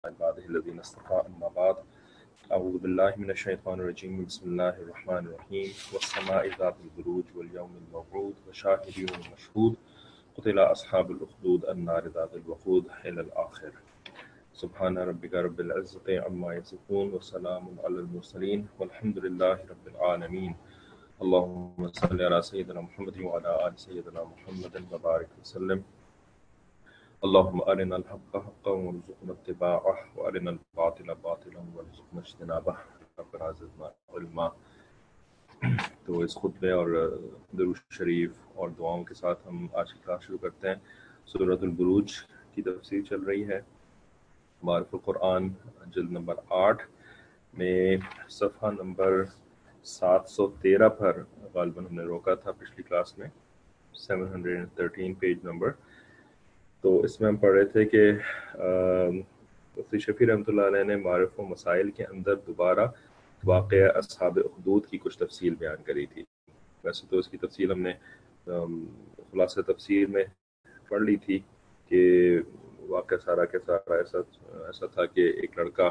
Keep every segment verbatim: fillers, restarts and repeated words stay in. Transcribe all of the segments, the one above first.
عباده الذين اصطفى أما بعد أعوذ بالله من الشيطان الرجيم بسم الله الرحمن الرحيم والسماء ذات البروج واليوم الموعود وشاهد ومشهود قتل أصحاب الأخدود النار ذات الوقود إلى الآخر. سبحان ربك رب العزة عما يصفون وسلام على المرسلين والحمد لله رب العالمين. اللهم صل على سيدنا محمد وعلى آل سيدنا محمد وبارك وسلم. اللهم أرنا الحق حقا وارزقنا اتباعه وأرنا الباطل باطلا وارزقنا اجتنابه ربنا زدنا علما. تو اس خطبے اور درود شریف اور دعاؤں کے ساتھ ہم آج کی کلاس شروع کرتے ہیں. سورۃ البروج کی تفسیر چل رہی ہے. معرف القرآن جلد نمبر آٹھ میں صفحہ نمبر سات سو تیرہ پر غالباً ہم نے روکا تھا پچھلی کلاس میں، seven hundred and thirteen page number. تو اس میں ہم پڑھ رہے تھے کہ مفتی شفیع رحمۃ اللہ علیہ نے معرف و مسائل کے اندر دوبارہ واقعہ اصحاب اخدود کی کچھ تفصیل بیان کری تھی. ویسے تو اس کی تفصیل ہم نے خلاصہ تفسیر میں پڑھ لی تھی کہ واقعہ سارا کے سارا ایسا ایسا تھا کہ ایک لڑکا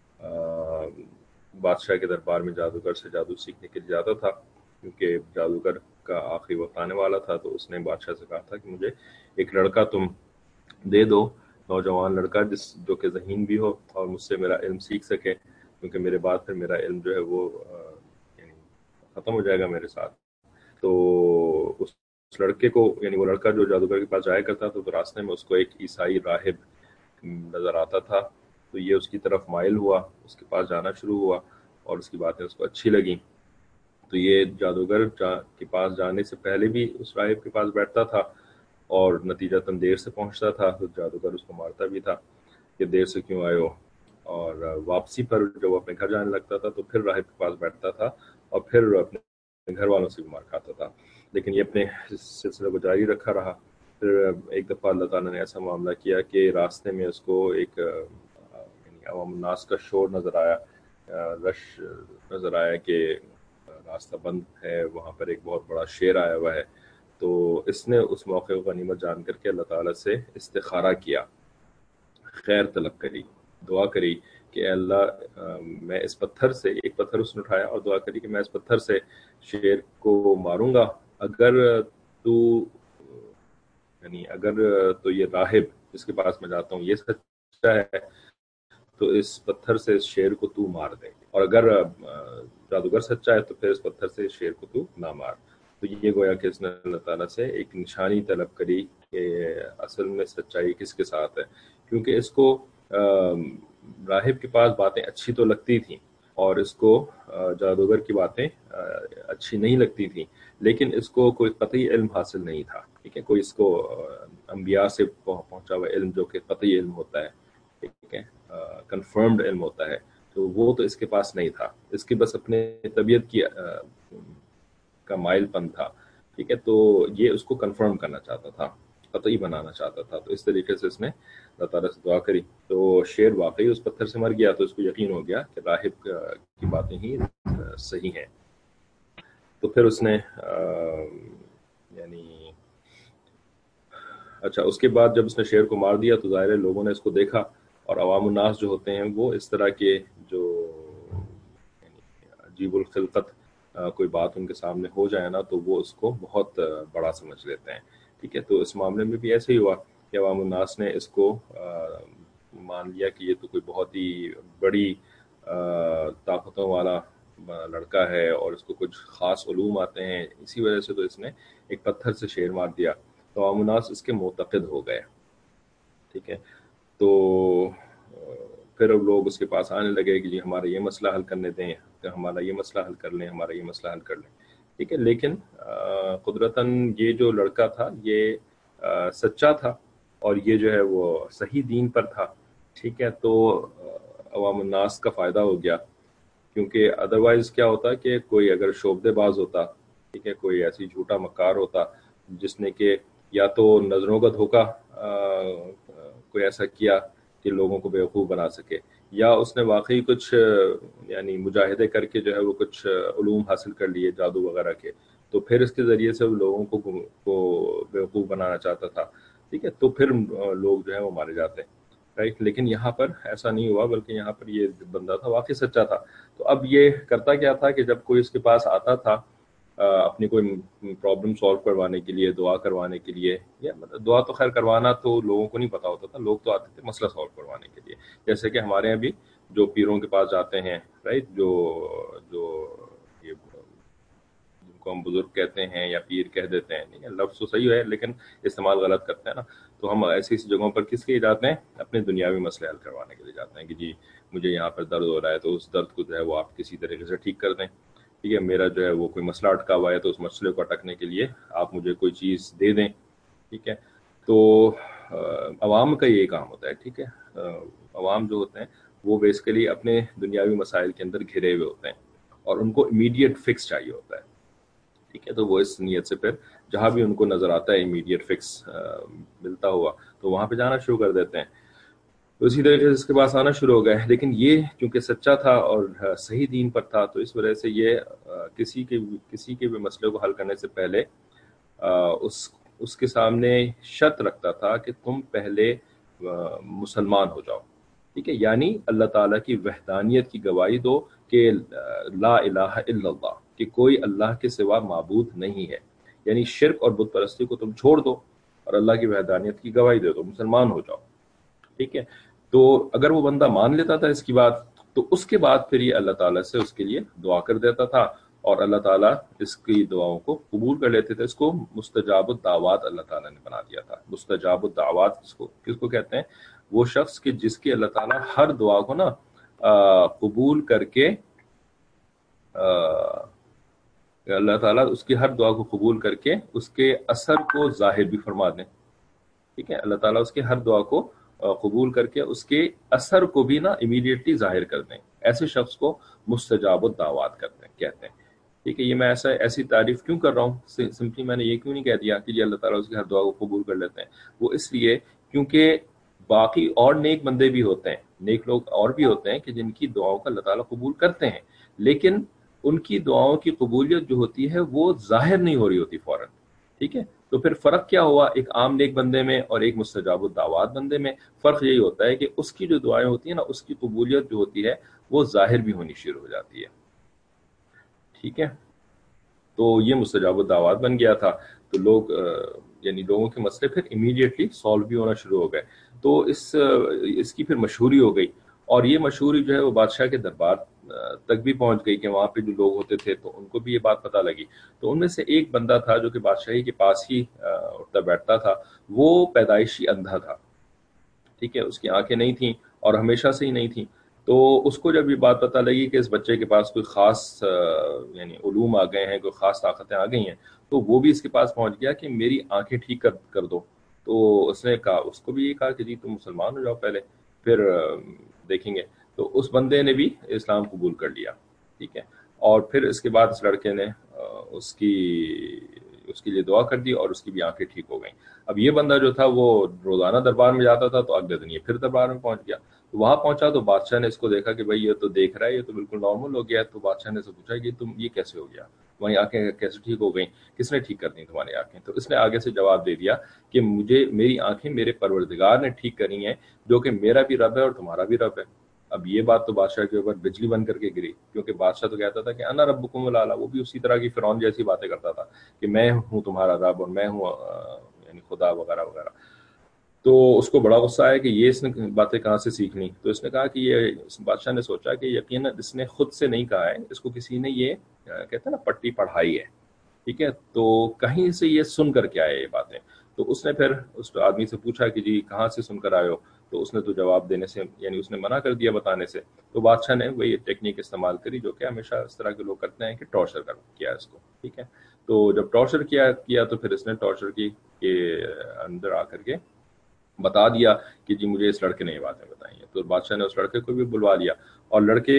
بادشاہ کے دربار میں جادوگر سے جادو سیکھنے کے لیے جاتا تھا، کیونکہ جادوگر کا آخری وقت آنے والا تھا. تو اس نے بادشاہ سے کہا تھا کہ مجھے ایک لڑکا تم دے دو، نوجوان لڑکا جس جو کہ ذہین بھی ہو اور مجھ سے میرا علم سیکھ سکے، کیونکہ میرے بعد پھر میرا علم جو ہے وہ یعنی ختم ہو جائے گا میرے ساتھ. تو اس لڑکے کو یعنی وہ لڑکا جو جادوگر کے پاس جایا کرتا تھا تو راستے میں اس کو ایک عیسائی راہب نظر آتا تھا. تو یہ اس کی طرف مائل ہوا، اس کے پاس جانا شروع ہوا اور اس کی باتیں اس کو اچھی لگیں. تو یہ جادوگر کے پاس جانے سے پہلے بھی اس راہب کے پاس بیٹھتا تھا اور نتیجتاً دیر سے پہنچتا تھا. تو جادوگر اس کو مارتا بھی تھا کہ دیر سے کیوں آئے ہو، اور واپسی پر جب وہ اپنے گھر جانے لگتا تھا تو پھر راہب کے پاس بیٹھتا تھا اور پھر اپنے گھر والوں سے بھی مار کھاتا تھا. لیکن یہ اپنے سلسلے کو جاری رکھا رہا. پھر ایک دفعہ اللہ تعالیٰ نے ایسا معاملہ کیا کہ راستے میں اس کو ایک یعنی عوام الناس کا شور نظر آیا، رش نظر آیا کہ راستہ بند ہے، وہاں پر ایک بہت بڑا شیر آیا ہوا ہے. تو اس نے اس موقع کو غنیمت جان کر کے اللہ تعالیٰ سے استخارہ کیا، خیر طلب کری، دعا کری کہ اے اللہ میں اس پتھر سے، ایک پتھر اس نے اٹھایا اور دعا کری کہ میں اس پتھر سے شیر کو ماروں گا، اگر تو یعنی اگر تو یہ راہب جس کے پاس میں جاتا ہوں یہ سچا ہے تو اس پتھر سے اس شیر کو تو مار دے، اور اگر جادوگر سچا ہے تو پھر اس پتھر سے اس شیر کو تو نہ مار. تو یہ گویا کہ اس نے اللہ تعالیٰ سے ایک نشانی طلب کری کہ اصل میں سچائی کس کے ساتھ ہے. کیونکہ اس کو راہب کے پاس باتیں اچھی تو لگتی تھیں اور اس کو جادوگر کی باتیں اچھی نہیں لگتی تھیں، لیکن اس کو کوئی قطعی علم حاصل نہیں تھا. ٹھیک ہے، کوئی اس کو انبیاء سے پہنچا ہوا علم جو کہ قطعی علم ہوتا ہے، ٹھیک ہے، کنفرمڈ علم ہوتا ہے، تو وہ تو اس کے پاس نہیں تھا. اس کی بس اپنے طبیعت کی کا مائل پن تھا. ٹھیک ہے، تو یہ اس کو کنفرم کرنا چاہتا تھا، قطعی بنانا چاہتا تھا. تو اس طریقے سے اس نے اللہ تعالیٰ سے دعا کری تو شیر واقعی اس پتھر سے مر گیا. تو اس کو یقین ہو گیا کہ راہب کی باتیں ہی صحیح ہیں. تو پھر اس نے یعنی اچھا اس کے بعد جب اس نے شیر کو مار دیا تو ظاہر ہے لوگوں نے اس کو دیکھا، اور عوام الناس جو ہوتے ہیں وہ اس طرح کے جو عجیب الخلقت کوئی بات ان کے سامنے ہو جائے نا تو وہ اس کو بہت بڑا سمجھ لیتے ہیں. ٹھیک ہے، تو اس معاملے میں بھی ایسے ہی ہوا کہ عوام الناس نے اس کو مان لیا کہ یہ تو کوئی بہت ہی بڑی طاقتوں والا لڑکا ہے اور اس کو کچھ خاص علوم آتے ہیں، اسی وجہ سے تو اس نے ایک پتھر سے شیر مار دیا. تو عوام الناس اس کے معتقد ہو گئے. ٹھیک ہے، تو پھر اب لوگ اس کے پاس آنے لگے کہ جی ہمارا یہ مسئلہ حل کرنے دیں، ہمارا یہ مسئلہ حل کر لیں، ہمارا یہ مسئلہ حل کر لیں. ٹھیک ہے، لیکن قدرتاً یہ جو لڑکا تھا یہ سچا تھا اور یہ جو ہے وہ صحیح دین پر تھا. ٹھیک ہے، تو عوام الناس کا فائدہ ہو گیا، کیونکہ ادروائز کیا ہوتا کہ کوئی اگر شعبدے باز ہوتا، ٹھیک ہے، کوئی ایسی جھوٹا مکار ہوتا جس نے کہ یا تو نظروں کا دھوکہ کوئی ایسا کیا کہ لوگوں کو بیوقوف بنا سکے، یا اس نے واقعی کچھ یعنی مجاہدے کر کے جو ہے وہ کچھ علوم حاصل کر لیے جادو وغیرہ کے، تو پھر اس کے ذریعے سے لوگوں کو کو بیوقوف بنانا چاہتا تھا. ٹھیک ہے، تو پھر لوگ جو ہے وہ مارے جاتے ہیں. رائٹ. لیکن یہاں پر ایسا نہیں ہوا، بلکہ یہاں پر یہ جو بندہ تھا واقعی سچا تھا. تو اب یہ کرتا کیا تھا کہ جب کوئی اس کے پاس آتا تھا اپنی کوئی پرابلم سالو کروانے کے لیے، دعا کروانے کے لیے، یا دعا تو خیر کروانا تو لوگوں کو نہیں پتا ہوتا تھا، لوگ تو آتے تھے مسئلہ سالو کروانے کے لیے. جیسے کہ ہمارے یہاں بھی جو پیروں کے پاس جاتے ہیں، رائٹ، جو جو یہ جن کو ہم بزرگ کہتے ہیں یا پیر کہہ دیتے ہیں، نہیں لفظ تو صحیح ہے لیکن استعمال غلط کرتے ہیں نا. تو ہم ایسی ایسی جگہوں پر کس لیے جاتے ہیں؟ اپنے دنیاوی مسئلے حل کروانے کے لیے جاتے ہیں کہ جی مجھے یہاں پر درد ہو رہا ہے، تو اس درد کو جو ہے وہ آپ کسی طریقے سے ٹھیک کر دیں. ٹھیک ہے، میرا جو ہے وہ کوئی مسئلہ اٹکا ہوا ہے، تو اس مسئلے کو اٹکنے کے لیے آپ مجھے کوئی چیز دے دیں. ٹھیک ہے. تو عوام کا یہ کام ہوتا ہے. ٹھیک ہے. عوام جو ہوتے ہیں وہ بیسیکلی اپنے دنیاوی مسائل کے اندر گھرے ہوئے ہوتے ہیں اور ان کو امیڈیٹ فکس چاہیے ہوتا ہے. ٹھیک ہے. تو وہ اس نیت سے پھر جہاں بھی ان کو نظر آتا ہے امیڈیٹ فکس ملتا ہوا تو وہاں پہ جانا شروع کر دیتے ہیں. تو اسی طریقے سے اس کے پاس آنا شروع ہو گئے. لیکن یہ چونکہ سچا تھا اور صحیح دین پر تھا، تو اس وجہ سے یہ کسی کے کسی کے بھی مسئلے کو حل کرنے سے پہلے اس اس کے سامنے شرط رکھتا تھا کہ تم پہلے مسلمان ہو جاؤ. ٹھیک ہے. یعنی اللہ تعالیٰ کی وحدانیت کی گواہی دو کہ لا الہ الا اللہ، کہ کوئی اللہ کے سوا معبود نہیں ہے. یعنی شرک اور بت پرستی کو تم چھوڑ دو اور اللہ کی وحدانیت کی گواہی دے دو، مسلمان ہو جاؤ. ٹھیک ہے. تو اگر وہ بندہ مان لیتا تھا اس کی بات، تو اس کے بعد پھر یہ اللہ تعالیٰ سے اس کے لیے دعا کر دیتا تھا اور اللہ تعالیٰ اس کی دعاؤں کو قبول کر لیتے تھے. اس کو مستجاب الدعوات اللہ تعالیٰ نے بنا دیا تھا. مستجاب الدعوات کس کو کس کو کہتے ہیں؟ وہ شخص کہ جس کی اللہ تعالیٰ ہر دعا کو نا قبول کر کے اللہ تعالیٰ اس کی ہر دعا کو قبول کر کے اس کے اثر کو ظاہر بھی فرما دیں. ٹھیک ہے. اللہ تعالیٰ اس کے ہر دعا کو قبول کر کے اس کے اثر کو بھی نا امیڈیٹلی ظاہر کر دیں. ایسے شخص کو مستجاب الدعوات کرتے ہیں کہتے ہیں. ٹھیک ہے. یہ میں ایسا ایسی تعریف کیوں کر رہا ہوں؟ سمپلی میں نے یہ کیوں نہیں کہہ دیا کہ یہ اللہ تعالیٰ اس کی ہر دعا کو قبول کر لیتے ہیں. وہ اس لیے کیونکہ باقی اور نیک بندے بھی ہوتے ہیں، نیک لوگ اور بھی ہوتے ہیں کہ جن کی دعاؤں کا اللہ تعالیٰ قبول کرتے ہیں، لیکن ان کی دعاؤں کی قبولیت جو ہوتی ہے وہ ظاہر نہیں ہو رہی ہوتی فوراً. ٹھیک ہے. تو پھر فرق کیا ہوا ایک عام نیک بندے میں اور ایک مستجاب الدعوات بندے میں؟ فرق یہی ہوتا ہے کہ اس کی جو دعائیں ہوتی ہیں نا، اس کی قبولیت جو ہوتی ہے وہ ظاہر بھی ہونی شروع ہو جاتی ہے. ٹھیک ہے. تو یہ مستجاب الدعوات بن گیا تھا. تو لوگ یعنی لوگوں کے مسئلے پھر امیڈیٹلی سالو بھی ہونا شروع ہو گئے. تو اس اس کی پھر مشہوری ہو گئی، اور یہ مشہوری جو ہے وہ بادشاہ کے دربار تک بھی پہنچ گئی کہ وہاں پہ جو لوگ ہوتے تھے تو ان کو بھی یہ بات پتہ لگی. تو ان میں سے ایک بندہ تھا جو کہ بادشاہی کے پاس ہی اٹھتا بیٹھتا تھا. وہ پیدائشی اندھا تھا. ٹھیک ہے. اس کی آنکھیں نہیں تھیں اور ہمیشہ سے ہی نہیں تھیں. تو اس کو جب یہ بات پتہ لگی کہ اس بچے کے پاس کوئی خاص یعنی علوم آ گئے ہیں، کوئی خاص طاقتیں آ گئی ہیں، تو وہ بھی اس کے پاس پہنچ گیا کہ میری آنکھیں ٹھیک کر کر دو. تو اس نے کہا، اس کو بھی یہ کہا کہ جی تم مسلمان ہو جاؤ پہلے، پھر دیکھیں گے. تو اس بندے نے بھی اسلام قبول کر لیا. ٹھیک ہے. اور پھر اس کے بعد اس لڑکے نے اس کی اس کے لیے دعا کر دی اور اس کی بھی آنکھیں ٹھیک ہو گئیں. اب یہ بندہ جو تھا وہ روزانہ دربار میں جاتا تھا، تو اگلے دن یہ پھر دربار میں پہنچ گیا. تو وہاں پہنچا تو بادشاہ نے اس کو دیکھا کہ بھائی یہ تو دیکھ رہا ہے، یہ تو بالکل نارمل ہو گیا. تو بادشاہ نے اس سے پوچھا کہ تم یہ کیسے ہو گیا، تمہاری آنکھیں کیسے ٹھیک ہو گئیں، کس نے ٹھیک کر دی تمہاری آنکھیں؟ تو اس نے آگے سے جواب دے دیا کہ مجھے میری آنکھیں میرے پروردگار نے ٹھیک کری ہیں، جو کہ میرا بھی رب ہے اور تمہارا بھی رب ہے. اب یہ بات تو بادشاہ کے اوپر بجلی بن کر کے گری، کیونکہ بادشاہ تو کہتا تھا کہ انا ربکم الاعلی. وہ بھی اسی طرح کی فرعون جیسی باتیں کرتا تھا کہ میں ہوں تمہارا رب اور میں ہوں یعنی خدا وغیرہ وغیرہ. تو اس کو بڑا غصہ آیا کہ یہ اس نے باتیں کہاں سے سیکھ لیں. تو اس نے کہا کہ یہ بادشاہ نے سوچا کہ یقیناً اس نے خود سے نہیں کہا ہے، اس کو کسی نے یہ کہتے ہیں نا پٹی پڑھائی ہے. ٹھیک ہے. تو کہیں سے یہ سن کر کے آئے یہ باتیں. تو اس نے پھر اس آدمی سے پوچھا کہ جی کہاں سے سن کر آئے ہو؟ تو اس نے تو جواب دینے سے یعنی اس نے منع کر دیا بتانے سے. تو بادشاہ نے وہی ٹیکنیک استعمال کری جو کہ ہمیشہ اس طرح کے لوگ کرتے ہیں کہ ٹارچر کر کیا اس کو. ٹھیک ہے. تو جب ٹارچر کیا کیا تو پھر اس نے ٹارچر کی کے اندر آ کر کے بتا دیا کہ جی مجھے اس لڑکے نے یہ باتیں بتائی ہیں. تو بادشاہ نے اس لڑکے کو بھی بلوا لیا اور لڑکے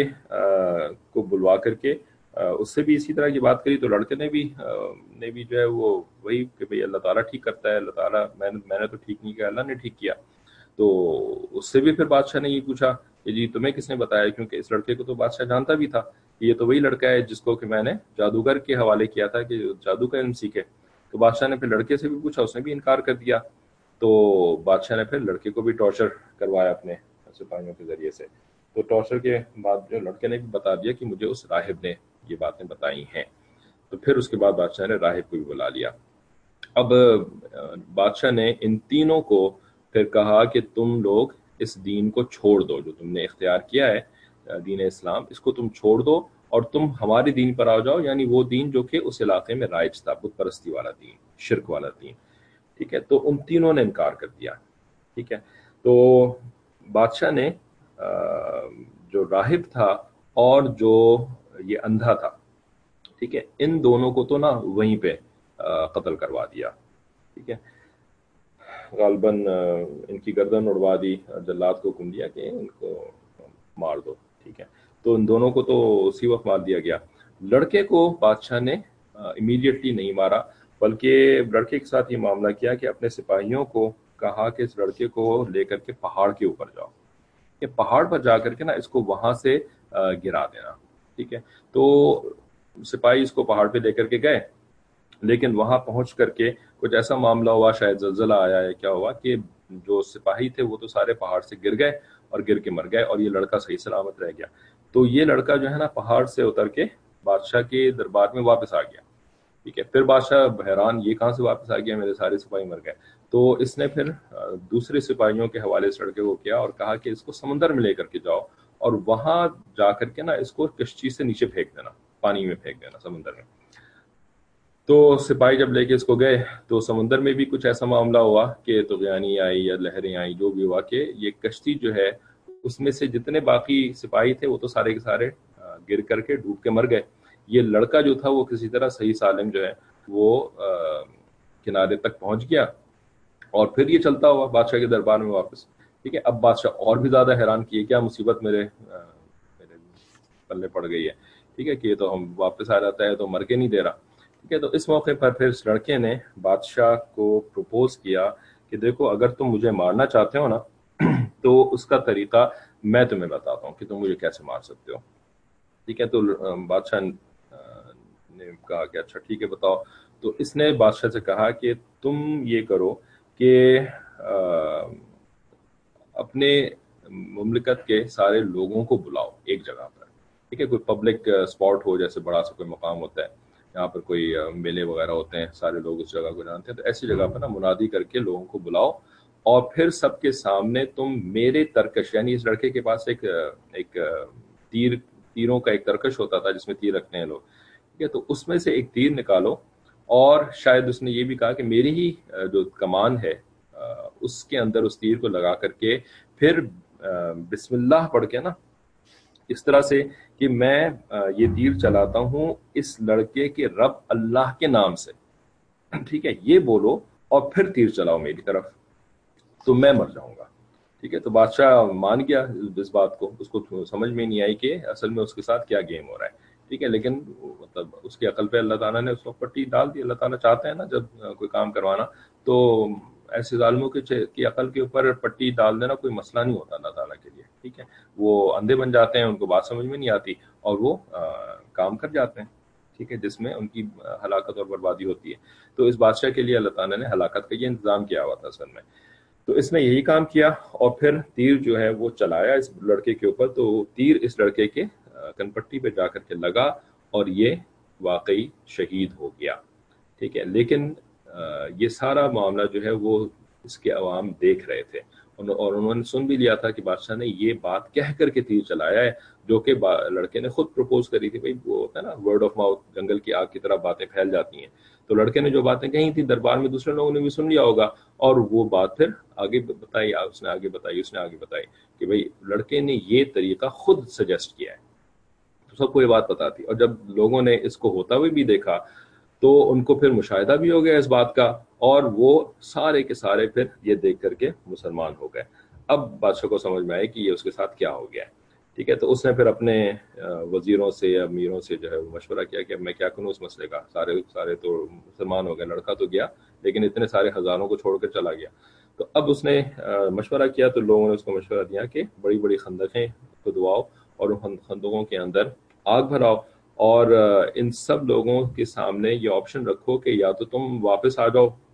کو بلوا کر کے اس سے بھی اسی طرح کی بات کری. تو لڑکے نے بھی نے بھی جو ہے وہ وہی کہ بھئی اللہ تعالیٰ ٹھیک کرتا ہے، اللہ تعالیٰ میں نے میں نے تو ٹھیک نہیں کیا، اللہ نے ٹھیک کیا. تو اس سے بھی پھر بادشاہ نے یہ پوچھا کہ جی تمہیں کس نے بتایا؟ کیونکہ اس لڑکے کو تو بادشاہ جانتا بھی تھا کہ یہ تو وہی لڑکا ہے جس کو کہ میں نے جادوگر کے حوالے کیا تھا کہ جادو کا علم سیکھے. تو بادشاہ نے پھر لڑکے سے بھی پوچھا، اس نے بھی انکار کر دیا. تو بادشاہ نے پھر لڑکے کو بھی ٹارچر کروایا اپنے سپاہیوں کے ذریعے سے. تو ٹارچر کے بعد جو لڑکے نے بھی بتا دیا کہ مجھے اس راہب نے یہ باتیں بتائی ہیں. تو پھر اس کے بعد بادشاہ نے راہب کو بھی بلا لیا. اب بادشاہ نے ان تینوں کو پھر کہا کہ تم لوگ اس دین کو چھوڑ دو جو تم نے اختیار کیا ہے دین اسلام، اس کو تم چھوڑ دو اور تم ہمارے دین پر آ جاؤ، یعنی وہ دین جو کہ اس علاقے میں رائج تھا، بت پرستی والا دین، شرک والا دین. ٹھیک ہے، تو ان تینوں نے انکار کر دیا. ٹھیک ہے، تو بادشاہ نے جو راہب تھا اور جو یہ اندھا تھا، ٹھیک ہے، ان دونوں کو تو نا وہیں پہ قتل کروا دیا. ٹھیک ہے، غالباً ان کی گردن اڑوا دی، جلاد کو حکم دیا کہ ان کو مار دو. ٹھیک ہے، تو ان دونوں کو تو اسی وقت مار دیا گیا. لڑکے کو بادشاہ نے امیڈیٹلی نہیں مارا، بلکہ لڑکے کے ساتھ یہ معاملہ کیا کہ اپنے سپاہیوں کو کہا کہ اس لڑکے کو لے کر کے پہاڑ کے اوپر جاؤ، کہ پہاڑ پر جا کر کے نا اس کو وہاں سے گرا دینا. ٹھیک ہے، تو سپاہی اس کو پہاڑ پہ لے کر کے گئے، لیکن وہاں پہنچ کر کے کچھ ایسا معاملہ ہوا، شاید زلزلہ آیا ہے کیا ہوا، کہ جو سپاہی تھے وہ تو سارے پہاڑ سے گر گئے اور گر کے مر گئے، اور یہ لڑکا صحیح سلامت رہ گیا. تو یہ لڑکا جو ہے نا پہاڑ سے اتر کے بادشاہ کے دربار میں واپس آ گیا. ٹھیک ہے، پھر بادشاہ حیران، یہ کہاں سے واپس آ گیا، میرے سارے سپاہی مر گئے. تو اس نے پھر دوسرے سپاہیوں کے حوالے سے لڑکے کو کیا اور کہا کہ اس کو سمندر میں لے کر کے جاؤ اور وہاں جا کر کے نا اس کو کشتی سے نیچے پھینک دینا، پانی میں پھینک دینا، سمندر میں. تو سپاہی جب لے کے اس کو گئے تو سمندر میں بھی کچھ ایسا معاملہ ہوا کہ طغیانی آئی یا لہریں آئی، جو بھی ہوا، کہ یہ کشتی جو ہے اس میں سے جتنے باقی سپاہی تھے وہ تو سارے کے سارے گر کر کے ڈوب کے مر گئے. یہ لڑکا جو تھا وہ کسی طرح صحیح سالم جو ہے وہ کنارے تک پہنچ گیا اور پھر یہ چلتا ہوا بادشاہ کے دربار میں واپس. ٹھیک ہے، اب بادشاہ اور بھی زیادہ حیران کیے، کیا مصیبت میرے میرے پلے پڑ گئی ہے. ٹھیک ہے، کہ یہ تو ہم واپس آ جاتا ہے تو مر کے نہیں دے رہا. ٹھیک ہے، تو اس موقع پر پھر اس لڑکے نے بادشاہ کو پروپوز کیا کہ دیکھو اگر تم مجھے مارنا چاہتے ہو نا تو اس کا طریقہ میں تمہیں بتاتا ہوں کہ تم مجھے کیسے مار سکتے ہو. ٹھیک ہے، تو بادشاہ نے کہا کہ اچھا ٹھیک ہے بتاؤ. تو اس نے بادشاہ سے کہا کہ تم یہ کرو کہ اپنے مملکت کے سارے لوگوں کو بلاؤ ایک جگہ پر. ٹھیک ہے، کوئی پبلک اسپاٹ ہو، جیسے بڑا سا کوئی مقام ہوتا ہے یہاں پر کوئی میلے وغیرہ ہوتے ہیں، سارے لوگ اس جگہ کو جانتے ہیں، تو ایسی جگہ پر نا منادی کر کے لوگوں کو بلاؤ اور پھر سب کے سامنے تم میرے ترکش، یعنی اس لڑکے کے پاس ایک ایک تیر تیروں کا ایک ترکش ہوتا تھا جس میں تیر رکھتے ہیں لوگ. ٹھیک ہے، تو اس میں سے ایک تیر نکالو اور شاید اس نے یہ بھی کہا کہ میری ہی جو کمان ہے اس کے اندر اس تیر کو لگا کر کے پھر بسم اللہ پڑھ کے نا اس طرح سے کہ میں یہ تیر چلاتا ہوں اس لڑکے کے رب اللہ کے نام سے. ٹھیک ہے، یہ بولو اور پھر تیر چلاؤ میری طرف تو میں مر جاؤں گا. ٹھیک ہے، تو بادشاہ مان گیا اس بات کو، اس کو سمجھ میں نہیں آئی کہ اصل میں اس کے ساتھ کیا گیم ہو رہا ہے. ٹھیک ہے، لیکن مطلب اس کی عقل پہ اللہ تعالیٰ نے اس کو پٹی ڈال دی. اللہ تعالیٰ چاہتے ہیں نا جب کوئی کام کروانا تو ایسے ظالموں کی عقل کے اوپر پٹی ڈال دینا کوئی مسئلہ نہیں ہوتا اللہ تعالیٰ کے لیے. ٹھیک ہے، وہ اندھے بن جاتے ہیں، ان کو بات سمجھ میں نہیں آتی اور وہ کام کر جاتے ہیں. ٹھیک ہے، جس میں ان کی ہلاکت اور بربادی ہوتی ہے. تو اس بادشاہ کے لیے اللہ تعالیٰ نے ہلاکت کا یہ انتظام کیا ہوا تھا اصل میں. تو اس نے یہی کام کیا اور پھر تیر جو ہے وہ چلایا اس لڑکے کے اوپر، تو تیر اس لڑکے کے کنپٹی پہ جا کر کے لگا اور یہ واقعی شہید ہو گیا. ٹھیک ہے، لیکن یہ سارا معاملہ جو ہے وہ اس کے عوام دیکھ رہے تھے اور انہوں نے سن بھی لیا تھا کہ بادشاہ نے یہ بات کہہ کر کے تیر چلایا ہے جو کہ لڑکے نے خود پروپوز کری تھی. بھائی وہ ہوتا ہے نا ورڈ آف ماؤتھ، جنگل کی آگ کی طرح باتیں پھیل جاتی ہیں. تو لڑکے نے جو باتیں کہی تھی دربار میں دوسرے لوگوں نے بھی سن لیا ہوگا اور وہ بات پھر آگے بتائی، اس نے آگے بتائی اس نے آگے بتائی کہ بھائی لڑکے نے یہ طریقہ خود سجیسٹ کیا ہے. تو سب کو یہ بات پتا تھی اور جب لوگوں نے اس کو ہوتا ہوئے بھی دیکھا تو ان کو پھر مشاہدہ بھی ہو گیا اس بات کا اور وہ سارے کے سارے پھر یہ دیکھ کر کے مسلمان ہو گئے. اب بادشاہ کو سمجھ میں آئے کہ یہ اس کے ساتھ کیا ہو گیا ہے. ٹھیک ہے، تو اس نے پھر اپنے وزیروں سے یا امیروں سے جو ہے وہ مشورہ کیا کہ میں کیا کروں اس مسئلے کا. سارے سارے تو مسلمان ہو گئے، لڑکا تو گیا لیکن اتنے سارے ہزاروں کو چھوڑ کر چلا گیا. تو اب اس نے مشورہ کیا تو لوگوں نے اس کو مشورہ دیا کہ بڑی بڑی خندقیں کھدواؤ اور ان خندقوں کے اندر آگ بھراؤ اور ان سب لوگوں کے سامنے یہ آپشن رکھو کہ یا تو تم واپس آ جاؤ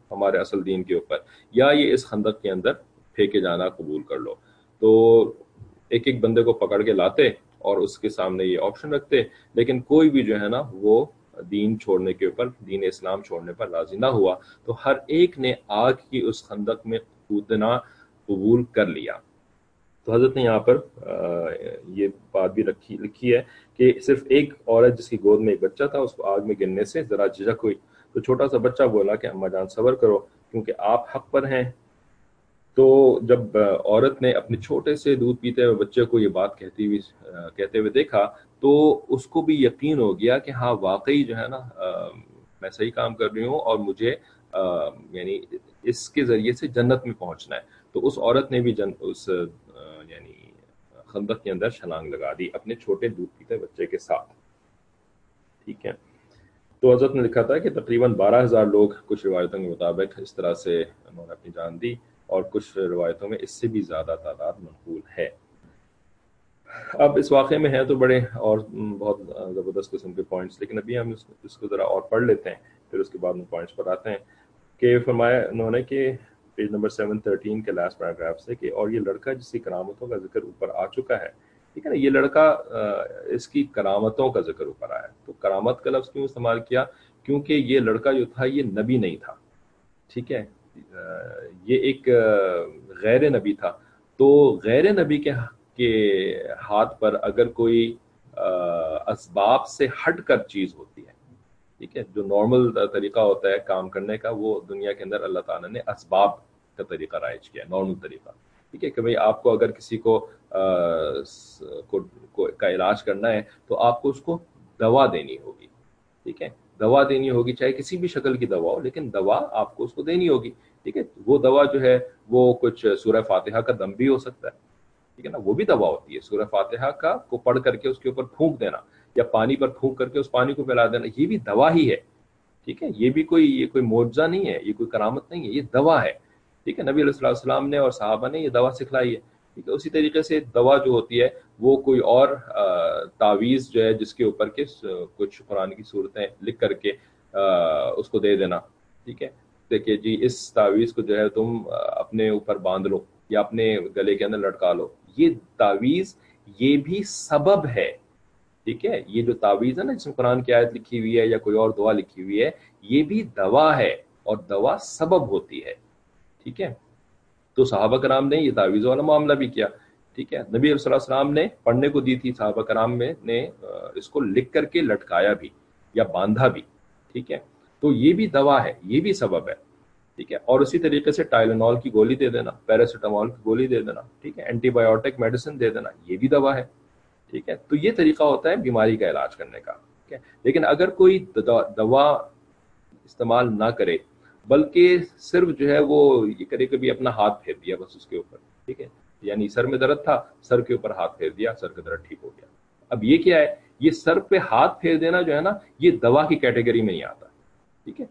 ہمارے اصل دین کے اوپر، یا یہ اس خندق کے اندر پھینکے جانا قبول کر لو۔ تو ایک ایک بندے کو پکڑ کے لاتے اور اس کے سامنے یہ آپشن رکھتے، لیکن کوئی بھی جو ہے نا وہ دین چھوڑنے کے اوپر، دین اسلام چھوڑنے پر راضی نہ ہوا، تو ہر ایک نے آگ کی اس خندق میں کودنا قبول کر لیا۔ تو حضرت نے یہاں پر یہ بات بھی رکھی لکھی ہے کہ صرف ایک عورت جس کی گود میں ایک بچہ تھا، اس کو آگ میں گرنے سے ذرا جھجک ہوئی، تو چھوٹا سا بچہ بولا کہ اماں جان صبر کرو کیونکہ آپ حق پر ہیں۔ تو جب عورت نے اپنے چھوٹے سے دودھ پیتے ہوئے بچے کو یہ بات کہتی ہوئی کہتے ہوئے دیکھا، تو اس کو بھی یقین ہو گیا کہ ہاں واقعی جو ہے نا میں صحیح کام کر رہی ہوں اور مجھے یعنی اس کے ذریعے سے جنت میں پہنچنا ہے۔ تو اس عورت نے بھی جن اس یعنی خندق کے اندر چھلانگ لگا دی اپنے چھوٹے دودھ پیتے بچے کے ساتھ، ٹھیک ہے۔ تو حضرت نے لکھا تھا کہ تقریباً بارہ ہزار لوگ کچھ روایتوں کے مطابق اس طرح سے انہوں نے اپنی جان دی، اور کچھ روایتوں میں اس سے بھی زیادہ تعداد منقول ہے۔ اب اس واقعے میں ہیں تو بڑے اور بہت زبردست قسم کے پوائنٹس، لیکن ابھی ہم اس کو ذرا اور پڑھ لیتے ہیں، پھر اس کے بعد میں پوائنٹس پر آتے ہیں۔ کہ فرمایا انہوں نے کہ پیج نمبر سیون تھرٹین کے لاسٹ پیراگراف سے کہ اور یہ لڑکا جس کی کرامتوں کا ذکر اوپر آ چکا ہے، ٹھیک ہے نا، یہ لڑکا اس کی کرامتوں کا ذکر اوپر آیا، تو کرامت کا لفظ کیوں استعمال کیا؟ کیونکہ یہ لڑکا جو تھا یہ نبی نہیں تھا، ٹھیک ہے، یہ ایک غیر نبی تھا۔ تو غیر نبی کے کے ہاتھ پر اگر کوئی اسباب سے ہٹ کر چیز ہوتی ہے، ٹھیک ہے، جو نارمل طریقہ ہوتا ہے کام کرنے کا، وہ دنیا کے اندر اللہ تعالیٰ نے اسباب کا طریقہ رائج کیا، نارمل طریقہ، ٹھیک ہے، کہ بھئی آپ کو اگر کسی کو کا علاج کرنا ہے تو آپ کو اس کو دوا دینی ہوگی، ٹھیک ہے، دوا دینی ہوگی، چاہے کسی بھی شکل کی دوا ہو، لیکن دوا آپ کو اس کو دینی ہوگی، ٹھیک ہے۔ وہ دوا جو ہے وہ کچھ سورہ فاتحہ کا دم بھی ہو سکتا ہے، ٹھیک ہے نا، وہ بھی دوا ہوتی ہے۔ سورہ فاتحہ کا کو پڑھ کر کے اس کے اوپر پھونک دینا، یا پانی پر پھونک کر کے اس پانی کو پلا دینا، یہ بھی دوا ہی ہے، ٹھیک ہے، یہ بھی کوئی یہ کوئی معجزہ نہیں ہے، یہ کوئی کرامت نہیں ہے، یہ دوا ہے، ٹھیک ہے۔ نبی علیہ الصلوۃ والسلام نے اور صحابہ نے یہ دوا سکھلائی ہے، ٹھیک ہے۔ اسی طریقے سے دوا جو ہوتی ہے وہ کوئی اور تعویذ جو ہے جس کے اوپر کے کچھ قرآن کی صورتیں لکھ کر کے اس کو دے دینا، ٹھیک ہے، دیکھیے جی اس تعویذ کو جو ہے تم اپنے اوپر باندھ لو یا اپنے گلے کے اندر لٹکا لو، یہ تعویذ یہ بھی سبب ہے، ٹھیک ہے، یہ جو تعویذ ہے نا جس میں قرآن کی آیت لکھی ہوئی ہے یا کوئی اور دعا لکھی ہوئی ہے، یہ بھی دوا ہے، اور دوا سبب ہوتی ہے، ٹھیک ہے۔ تو صحابہ کرام نے یہ تعویذ والا معاملہ بھی کیا، ٹھیک ہے۔ نبی علیہ الصلوۃ والسلام نے پڑھنے کو دی تھی، صحابہ کرام میں نے اس کو لکھ کر کے لٹکایا بھی یا باندھا بھی، ٹھیک ہے۔ تو یہ بھی دوا ہے، یہ بھی سبب ہے، ٹھیک ہے۔ اور اسی طریقے سے ٹائلینول کی گولی دے دینا، پیراسیٹامول کی گولی دے دینا، ٹھیک ہے، اینٹی بایوٹک میڈیسن دے دینا، یہ بھی دوا ہے، ٹھیک ہے۔ تو یہ طریقہ ہوتا ہے بیماری کا علاج کرنے کا، ٹھیک ہے۔ لیکن اگر کوئی دوا استعمال نہ کرے بلکہ صرف جو ہے وہ یہ کرے کبھی اپنا ہاتھ پھیر دیا بس اس کے اوپر، ٹھیک ہے، یعنی سر میں درد تھا، سر کے اوپر ہاتھ پھیر دیا، سر کا درد ٹھیک ہو گیا۔ اب یہ کیا ہے؟ یہ سر پہ ہاتھ پھیر دینا جو ہے نا، یہ دوا کی کیٹیگری میں نہیں آتا، ٹھیک ہے۔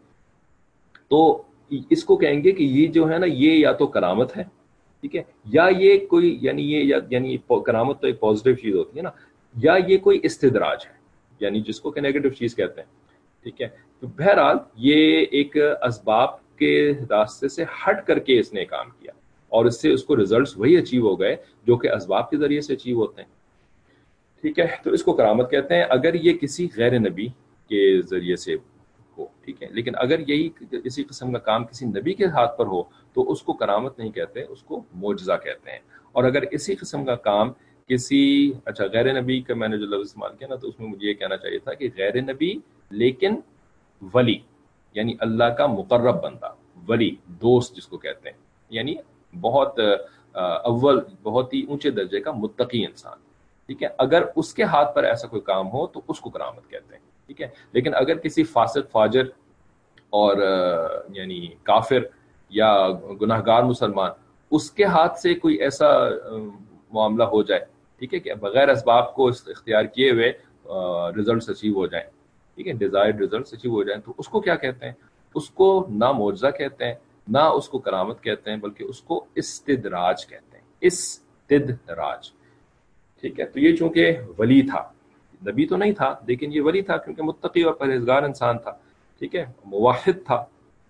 تو اس کو کہیں گے کہ یہ جو ہے نا یہ یا تو کرامت ہے، ٹھیک ہے، یا یہ کوئی یعنی یہ یعنی کرامت تو ایک پازیٹیو چیز ہوتی ہے نا، یا یہ کوئی استدراج ہے، یعنی جس کو کہ نیگیٹو چیز کہتے ہیں، ٹھیک ہے۔ تو بہرحال یہ ایک اسباب کے راستے سے ہٹ کر کے اس نے کام کیا، اور اس سے اس کو ریزلٹس وہی اچیو ہو گئے جو کہ اسباب کے ذریعے سے اچیو ہوتے ہیں، ٹھیک ہے۔ تو اس کو کرامت کہتے ہیں اگر یہ کسی غیر نبی کے ذریعے سے ہو، ٹھیک ہے۔ لیکن اگر یہی اسی قسم کا کام کسی نبی کے ہاتھ پر ہو تو اس کو کرامت نہیں کہتے، اس کو معجزہ کہتے ہیں۔ اور اگر اسی قسم کا کام کسی اچھا غیر نبی کا میں نے جو لفظ استعمال کیا نا، تو اس میں مجھے یہ کہنا چاہیے تھا کہ غیر نبی لیکن ولی، یعنی اللہ کا مقرب بندہ، ولی دوست جس کو کہتے ہیں، یعنی بہت اول بہت ہی اونچے درجے کا متقی انسان، ٹھیک ہے۔ اگر اس کے ہاتھ پر ایسا کوئی کام ہو تو اس کو کرامت کہتے ہیں، ٹھیک ہے۔ لیکن اگر کسی فاسق فاجر اور یعنی کافر یا گناہ گار مسلمان اس کے ہاتھ سے کوئی ایسا معاملہ ہو جائے، ٹھیک ہے، کہ بغیر اسباب کو اختیار کیے ہوئے ریزلٹس اچیو ہو جائیں، ٹھیک ہے، ڈیزائرڈ ریزلٹس اچیو ہو جائیں، تو اس کو کیا کہتے ہیں؟ اس کو نہ معجزہ کہتے ہیں، نہ اس کو کرامت کہتے ہیں، بلکہ اس کو استدراج کہتے ہیں، استدراج، ٹھیک ہے۔ تو یہ چونکہ ولی تھا، نبی تو نہیں تھا لیکن یہ ولی تھا کیونکہ متقی اور پرہیزگار انسان تھا، ٹھیک ہے، موحد تھا،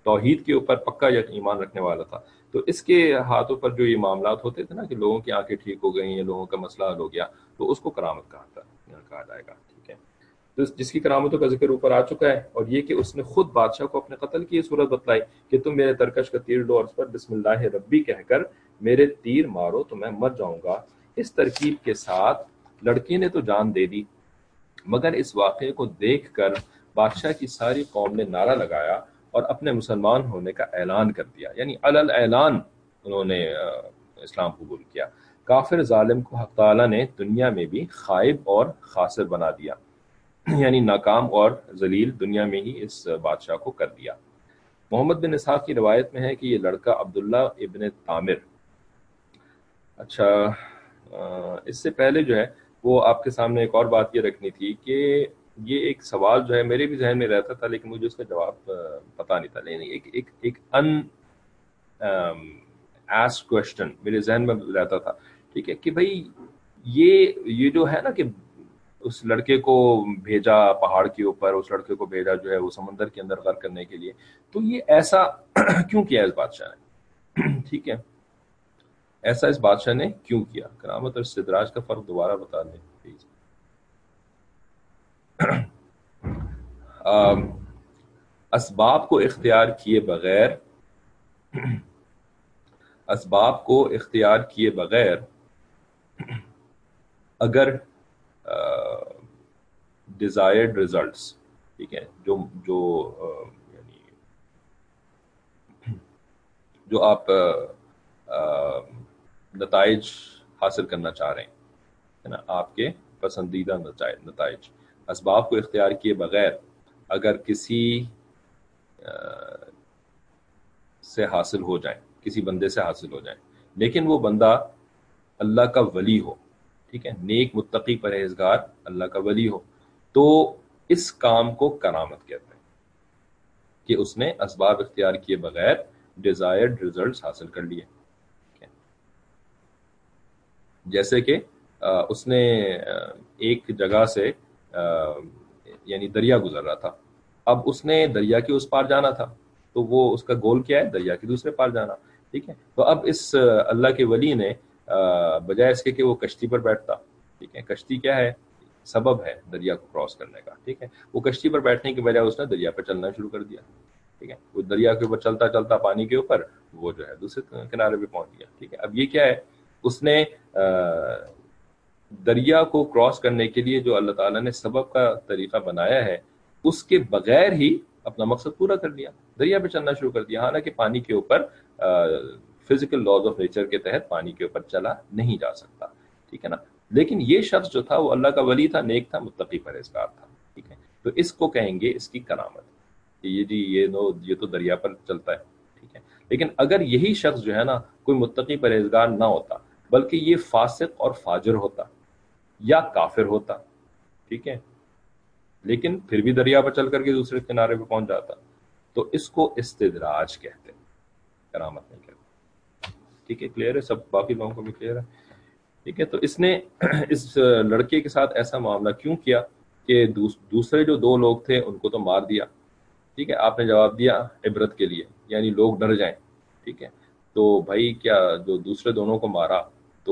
توحید کے اوپر پکا ایمان رکھنے والا تھا. تو اس کے ہاتھوں پر جو یہ معاملات ہوتے تھے نا کہ لوگوں کی آنکھیں ٹھیک ہو گئی ہیں، لوگوں کا مسئلہ حل ہو گیا، تو اس کو کرامت کہا تھا کہا جائے گا. ٹھیک ہے، تو جس کی کرامتوں کا ذکر اوپر آ چکا ہے، اور یہ کہ اس نے خود بادشاہ کو اپنے قتل کی صورت بتلائی کہ تم میرے ترکش کا تیر ڈو اور اس پر بسم اللہ ربی کہہ کر میرے تیر مارو تو میں مر جاؤں گا. اس ترکیب کے ساتھ لڑکی نے تو جان دے دی، مگر اس واقعے کو دیکھ کر بادشاہ کی ساری قوم نے نعرہ لگایا اور اپنے مسلمان ہونے کا اعلان کر دیا. یعنی علل اعلان انہوں نے اسلام قبول کیا. کافر ظالم کو حق تعالیٰ نے دنیا میں بھی خائب اور خاسر بنا دیا، یعنی ناکام اور ذلیل دنیا میں ہی اس بادشاہ کو کر دیا. محمد بن اسحاق کی روایت میں ہے کہ یہ لڑکا عبداللہ ابن تامر. اچھا، اس سے پہلے جو ہے وہ آپ کے سامنے ایک اور بات یہ رکھنی تھی کہ یہ ایک سوال جو ہے میرے بھی ذہن میں رہتا تھا، لیکن مجھے اس کا جواب پتہ نہیں تھا. لیکن ایک ایک ایک ان آسک کوشچن میرے ذہن میں رہتا تھا، ٹھیک ہے، کہ بھئی یہ یہ جو ہے نا کہ اس لڑکے کو بھیجا پہاڑ کے اوپر، اس لڑکے کو بھیجا جو ہے وہ سمندر کے اندر غرق کرنے کے لیے، تو یہ ایسا کیوں کیا اس بادشاہ نے؟ ٹھیک ہے، ایسا اس بادشاہ نے کیوں کیا؟ کرامت اور استدراج کا فرق دوبارہ بتا دیں پلیز. اسباب کو اختیار کیے بغیر اسباب کو اختیار کیے بغیر اگر ڈیزائرڈ ریزلٹس، ٹھیک ہے، جو جو یعنی جو آپ نتائج حاصل کرنا چاہ رہے ہیں، ہے نا، آپ کے پسندیدہ نتائج، اسباب کو اختیار کیے بغیر اگر کسی سے حاصل ہو جائیں، کسی بندے سے حاصل ہو جائیں، لیکن وہ بندہ اللہ کا ولی ہو، ٹھیک ہے، نیک متقی پرہیزگار اللہ کا ولی ہو، تو اس کام کو کرامت کہتے ہیں کہ اس نے اسباب اختیار کیے بغیر ڈیزائرڈ ریزلٹس حاصل کر لیے. جیسے کہ اس نے ایک جگہ سے یعنی دریا گزر رہا تھا، اب اس نے دریا کے اس پار جانا تھا، تو وہ اس کا گول کیا ہے؟ دریا کے دوسرے پار جانا. ٹھیک ہے، تو اب اس اللہ کے ولی نے بجائے اس کے کہ وہ کشتی پر بیٹھتا، ٹھیک ہے، کشتی کیا ہے؟ سبب ہے دریا کو کراس کرنے کا. ٹھیک ہے، وہ کشتی پر بیٹھنے کی بجائے اس نے دریا پر چلنا شروع کر دیا. ٹھیک ہے، وہ دریا کے اوپر چلتا چلتا پانی کے اوپر وہ جو ہے دوسرے کنارے پہ پہنچ گیا. ٹھیک ہے، اب یہ کیا ہے؟ اس نے دریا کو کراس کرنے کے لیے جو اللہ تعالیٰ نے سبب کا طریقہ بنایا ہے اس کے بغیر ہی اپنا مقصد پورا کر لیا، دریا پہ چلنا شروع کر دیا. حالانکہ پانی کے اوپر فزیکل لاز آف نیچر کے تحت پانی کے اوپر چلا نہیں جا سکتا. ٹھیک ہے نا، لیکن یہ شخص جو تھا وہ اللہ کا ولی تھا، نیک تھا، متقی پرہیزگار تھا. ٹھیک ہے، تو اس کو کہیں گے اس کی کرامت کہ یہ جی یہ نو یہ تو دریا پر چلتا ہے. ٹھیک ہے، لیکن اگر یہی شخص جو ہے نا کوئی متقی پرہیزگار نہ ہوتا بلکہ یہ فاسق اور فاجر ہوتا یا کافر ہوتا، ٹھیک ہے، لیکن پھر بھی دریا پر چل کر کے دوسرے کنارے پہ پہنچ جاتا، تو اس کو استدراج کہتے ہیں، کرامت نہیں کہتے. ٹھیک ہے، کلیئر ہے سب؟ باقی لوگوں کو بھی کلیئر ہے؟ ٹھیک ہے، تو اس نے اس لڑکے کے ساتھ ایسا معاملہ کیوں کیا کہ دوسرے جو دو لوگ تھے ان کو تو مار دیا. ٹھیک ہے، آپ نے جواب دیا عبرت کے لیے، یعنی لوگ ڈر جائیں. ٹھیک ہے، تو بھائی کیا جو دوسرے دونوں کو مارا تو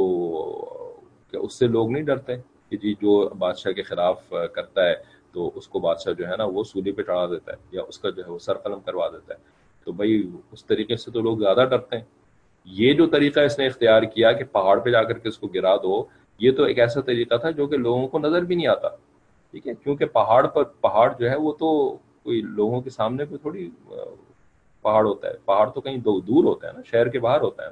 کیا اس سے لوگ نہیں ڈرتے کہ جی جو بادشاہ کے خلاف کرتا ہے تو اس کو بادشاہ جو ہے نا وہ سولی پہ چڑھا دیتا ہے یا اس کا جو ہے وہ سر قلم کروا دیتا ہے؟ تو بھائی اس طریقے سے تو لوگ زیادہ ڈرتے ہیں. یہ جو طریقہ اس نے اختیار کیا کہ پہاڑ پہ جا کر کے اس کو گرا دو، یہ تو ایک ایسا طریقہ تھا جو کہ لوگوں کو نظر بھی نہیں آتا. ٹھیک ہے، کیونکہ پہاڑ پر پہاڑ جو ہے وہ تو کوئی لوگوں کے سامنے کوئی تھوڑی پہاڑ ہوتا ہے، پہاڑ تو کہیں دور ہوتا ہے نا، شہر کے باہر ہوتا ہے نا.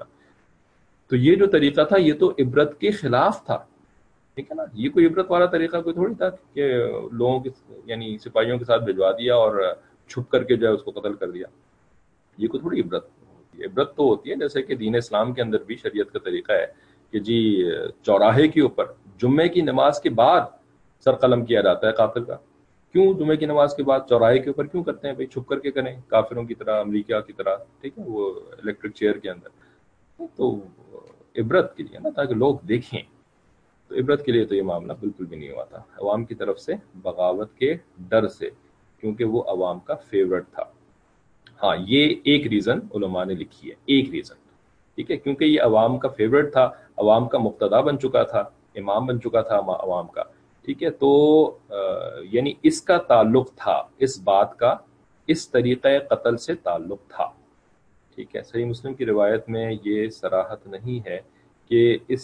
تو یہ جو طریقہ تھا یہ تو عبرت کے خلاف تھا. ٹھیک ہے نا، یہ کوئی عبرت والا طریقہ کوئی تھوڑی تھا کہ لوگوں کے یعنی سپاہیوں کے ساتھ بھجوا دیا اور چھپ کر کے جو ہے اس کو قتل کر دیا. یہ کوئی تھوڑی عبرت ہوتی ہے. عبرت تو ہوتی ہے جیسے کہ دین اسلام کے اندر بھی شریعت کا طریقہ ہے کہ جی چوراہے کے اوپر جمعے کی نماز کے بعد سر قلم کیا جاتا ہے قاتل کا. کیوں جمعے کی نماز کے بعد چوراہے کے اوپر کیوں کرتے ہیں؟ بھائی چھپ کر کے کریں، کافروں کی طرح، امریکہ کی طرح. ٹھیک ہے، وہ الیکٹرک چیئر کے اندر. تو عبرت کے لیے نا، تاکہ لوگ دیکھیں. تو عبرت کے لیے تو یہ معاملہ بالکل بھی نہیں ہوا تھا، عوام کی طرف سے بغاوت کے ڈر سے، کیونکہ وہ عوام کا فیورٹ تھا. ہاں یہ ایک ریزن علماء نے لکھی ہے، ایک ریزن، ٹھیک ہے، کیونکہ یہ عوام کا فیوریٹ تھا، عوام کا مقتدا بن چکا تھا، امام بن چکا تھا عوام کا، ٹھیک ہے، تو یعنی اس کا تعلق تھا، اس بات کا اس طریقہ قتل سے تعلق تھا، ٹھیک ہے۔ صحیح مسلم کی روایت میں یہ صراحت نہیں ہے کہ اس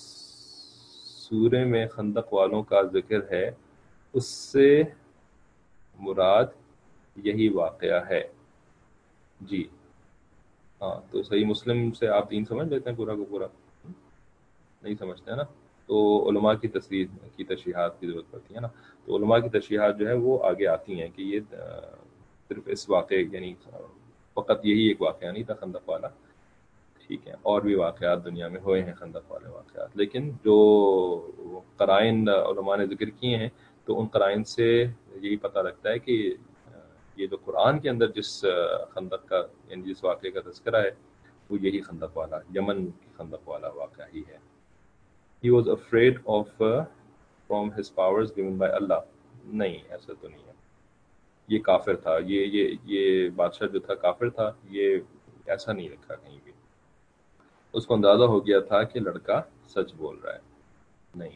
سورے میں خندق والوں کا ذکر ہے، اس سے مراد یہی واقعہ ہے، جی ہاں، تو صحیح مسلم سے آپ دین سمجھ لیتے ہیں پورا کو پورا؟ نہیں سمجھتے ہیں نا، تو علماء کی تصریح کی تشریحات کی ضرورت پڑتی ہے نا، تو علماء کی تشریحات جو ہے وہ آگے آتی ہیں کہ یہ صرف اس واقعے یعنی فقط یہی ایک واقعہ نہیں تھا خندق والا، ٹھیک ہے، اور بھی واقعات دنیا میں ہوئے ہیں خندق والے واقعات، لیکن جو قرائن علماء نے ذکر کیے ہیں تو ان قرائن سے یہی پتہ لگتا ہے کہ یہ جو قرآن کے اندر جس خندق کا یعنی جس واقعے کا تذکرہ ہے وہ یہی خندق والا، یمن کی خندق والا واقعہ ہی ہے۔ He was afraid of uh, from his powers given by Allah. نہیں ایسا تو نہیں ہے، یہ کافر تھا، یہ یہ یہ بادشاہ جو تھا کافر تھا، یہ ایسا نہیں لکھا کہیں بھی۔ اس کو اندازہ ہو گیا تھا کہ لڑکا سچ بول رہا ہے، نہیں